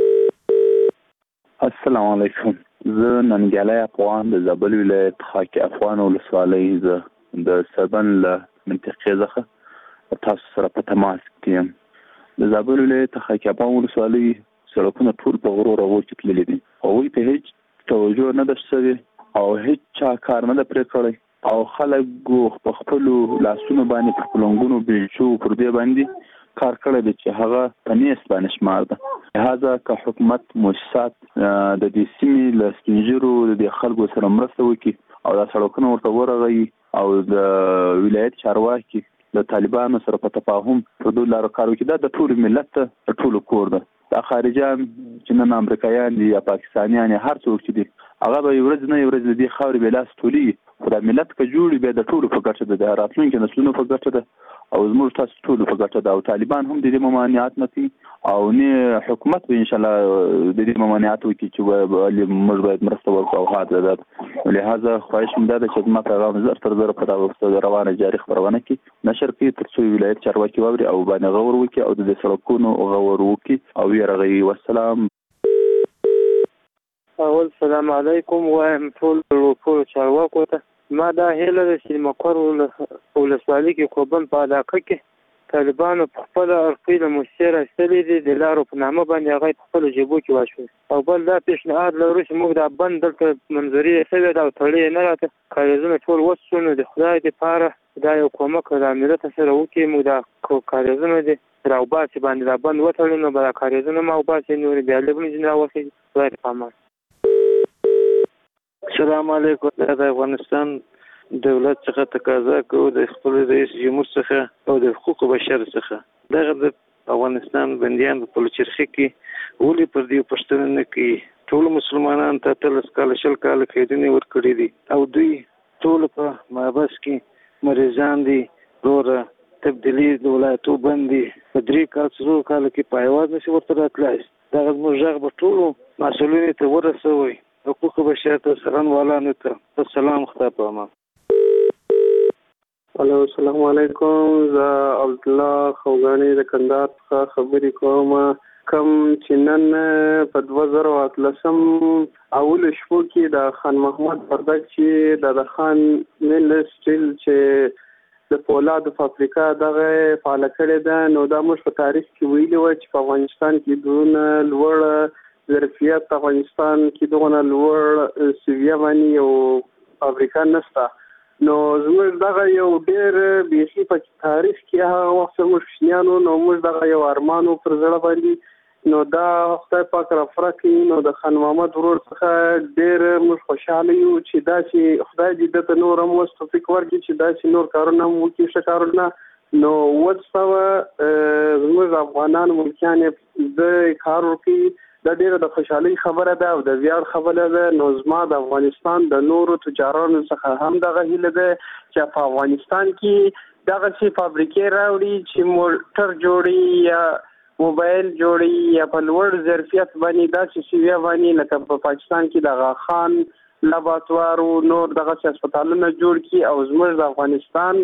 السلام علیکم. زه ننګیالی افغان د زابل ولایت خاک افغان ولسوالۍ زه د سربن له منطقې څخه تاسو سره په تماس کې یم. د زابل ولایت خاک افغان ولسوالۍ سړکونه ټول په غرو رغو کې تللي دي. هغوی ته هېڅ توجه نه ده شوې او هېڅ چا کار نه ده پرې کړی او خلک په خپلو لاسونو باندې په پلنګونو بیلچو پر دې باندې کار کړی دی چې هغه په نیست باندې شمار ده. لهذا که حکومت مؤسسات د دې سیمې له سپین ږیرو د دې خلکو سره مرسته وکړي او دا سړکونه ورته ورغوي او د ولایت چارواکي د طالبانو سره په تفاهم پر دې لارو کار وکړي. دا د ټول ملت ته د ټولو کور ده. دا خارجان چې نن امریکایان دي یا پاکستانیان یا هر څوک چې دي هغه به یو ورځ نه یو ورځ د دې خاورې بې لاس تولیږي. خو دا ملت که جوړي بیا د ټولو په ګټه ده، د راتلونکي نسلونو په ګټه ده او زموږ تاسو ټولو په ګټه ده. او طالبان هم د دې ممانعت نه کوي او نه حکومت به انشاءالله د دې ممانعت وکړي چې موږ باید مرسته وکړو او هغه ده. لهذا خواهش مې دا ده چې زما پیغام زر تر زره په دغه روانه جاري خپرونه کې نشر کړي تر څو ولایت چارواکي واوري او باندې غور وکړي او د دې سړکونو غور وکړي او ویرغوي. والسلام. اول سلام علیکم وایم ټول ټول چارواکو ته. ما دا هیله ده چې مقر ولسوالۍ کې کوبن په علاقه کې طالبانو په خپل ارقي له موسسې راستلي دي د لارو په نامه باندې هغه په خپل جیبو کې واچوي. او بل دا پیشنهاد لرو چې موږ دا بند دلته منظوري شوې ده او تړلې نه راته کاریزونه ټول وڅښو. نو د خدای دپاره دا یو کومک د ملت سره وکړي. موږ دا کاریزونه دي راوباسي باندې دا بند وتړو نو به دا کاریزونه ما وباسي نورې بیا لږ نجن راوخېږي. خدای دې پامان. السلام علیکم. د افغانستان دولت څخه تقاضا کوو د خپل رئیس جمهور څخه او د حقوقو بشر څخه دغه د افغانستان بندیان په پلوچرخي کې ولې پر دې پښتنه نه کوي. ټول مسلمانان ته تلس کاله شل کاله قیدونه ورکړي دي او دوی ټول په محبس کې مریضان دي. دوره تبدیلي د ولایتو بندي په درې کال څلور کال کې په هېواد نشي ورته راتلی. دغه زموږ غږ به ټولو مسؤلینو ته ورسوئ حقوق بشر ته سرن والانو ته. السلام. خدا په امان. الو السلام علیکم، زه عبد الله خوګانی د کندهار څخه خبرې کوم. کوم چې نن په دوه زره اتلسم اول شپو کې د خان محمد وردګ چې د خان میل سټیل چې د پولاد په افریقا دغه فعال کړی ده، نو دا موږ په تاریخ کې ویلي و چې په افغانستان کې دونه لوړ ظرفیت، افغانستان کې دونه لوړ سویه باندې او افریقا نشته. نو زموږ دغه یو ډېر بیخي په تاریخ کې هغه وخت موږ شنیانو نو موږ دغه یو ارمانو پر زړه باندې، نو دا خدای پاک را فرقي. نو د خان محمد ورور څخه ډېر موږ خوشاله یو چې دا چې خدای دې دته نور هم اوس توفیق ورکړي چې دا چې نور کارونه هم وکړي، ښه کارونه. نو اوس سوه زموږ افغانان ملکیان د کار وکړي، دا ډېره د خوشحالۍ خبره ده او د ویاړ خبره ده. نو زما د افغانستان د نورو تجارانو څخه هم دغه هیله ده چې په افغانستان کې دغه چې فابریکې راوړي چې موټر جوړي یا موبایل جوړي یا په لوړ ظرفیت باندې داسې سویه باندې لکه په پاکستان کې د آغا خان لابراتوار او نور دغه هسپتالونه جوړ کړي او زموږ د افغانستان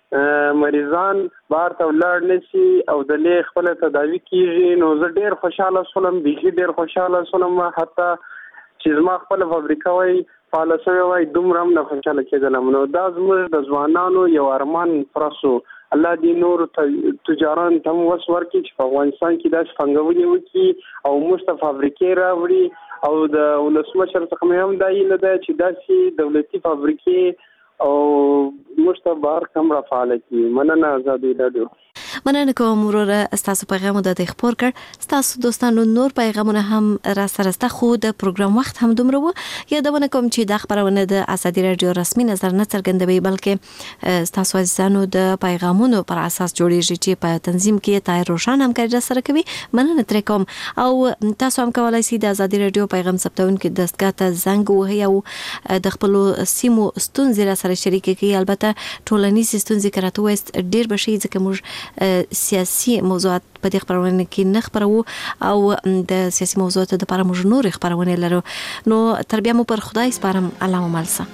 مریضان بهر ته ولاړ نشي او د لې خپل تداوی کیږي. نو زه ډېر خوشاله شوم، بیخي ډېر خوشاله شوم، حتی چې زما خپل فابریکه وای فعال شوی وای دومره هم نه خوشاله کېدلم. نو دا زموږ د ځوانانو یو ارمان پرسو، الله دې نور تجاران ته وس ورکړي چې په افغانستان کې داسې پانګونې وکړي او موږ ته فابریکې راوړي او د ولسمشر څخه مې هم دا هیله ده چې داسې دولتي فابریکې او موږ ته بهر کم را فعاله کړي. مننه ازادي راډیو. مننه کوم وروره، ستاسو پیغام د دې خبر کړ. ستاسو دوستانو نور پیغامونه هم را سره سره خو د پروګرام وخت هم دومره وو. یادونه کوم چې د خبرونه د ازادي رادیو رسمي نظر نه څرګندوي، بلکې ستاسو عزیزانو د پیغامونو پر اساس جوړیږي چې په تنظیم کې تای روشن همکاري سره کوي. مننه تر کوم او تاسو هم کولای شئ د ازادي رادیو پیغام ثبتون کې دستګاه ته زنګ وهئ او د خپل سیمو ستونزې سره شریک کړئ. البته ټولنیز ستونزې کراته وست ډیر بشي ځکه موږ سیاسي موضوعات په دې خبرونه کې نه خبرو او د سیاسي موضوعاتو لپاره موږ نور خبرونه لرو. نو تربیه مو پر خدای سپارم. الله مو ملسه.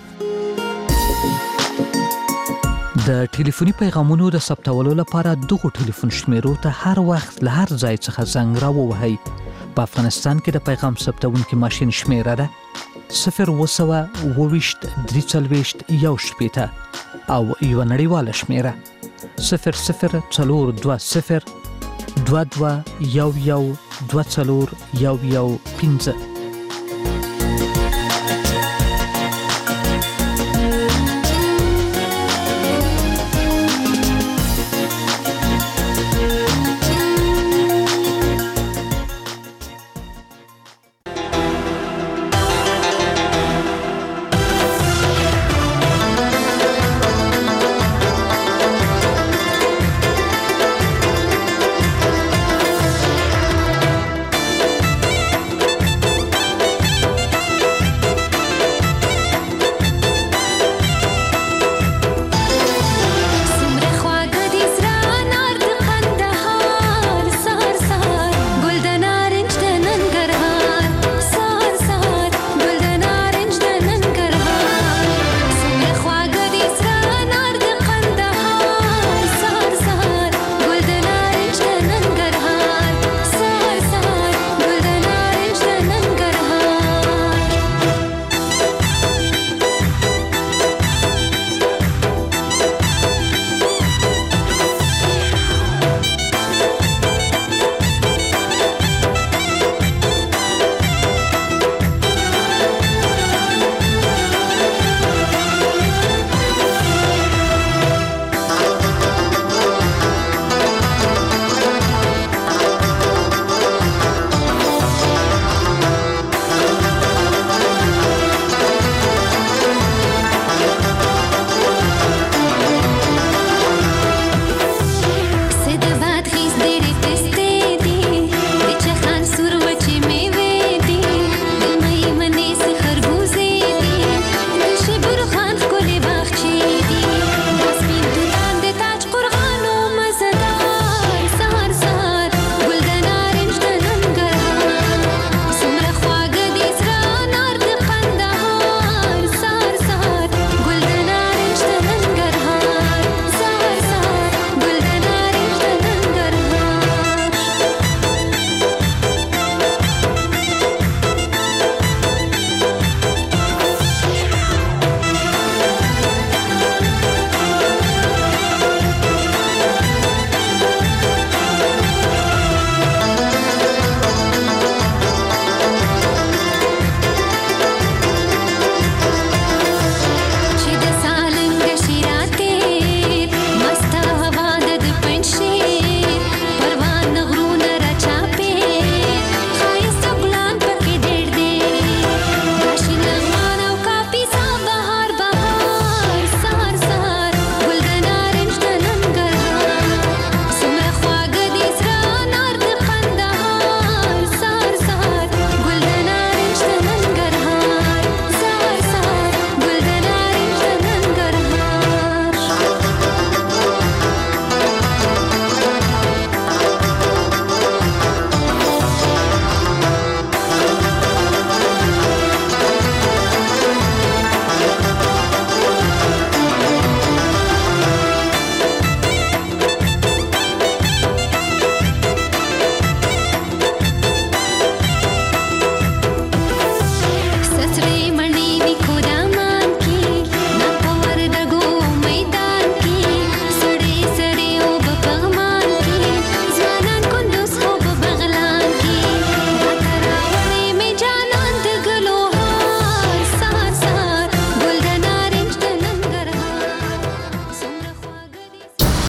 د ټلیفوني پیغامونو د ثبتولو لپاره دغه ټلیفون شمیرو ته هر وخت له هر ځای څخه زنګ راووهئ. په افغانستان کې د پیغام ثبتونکو ماشين شمیره ده صفر وسوه اوويشت درې څلوېښت یو شپېته او یو نړیواله شمیره صفر صفر څلور دوه صفر دوه دوه یو یو دوه څلور یو یو پنځه.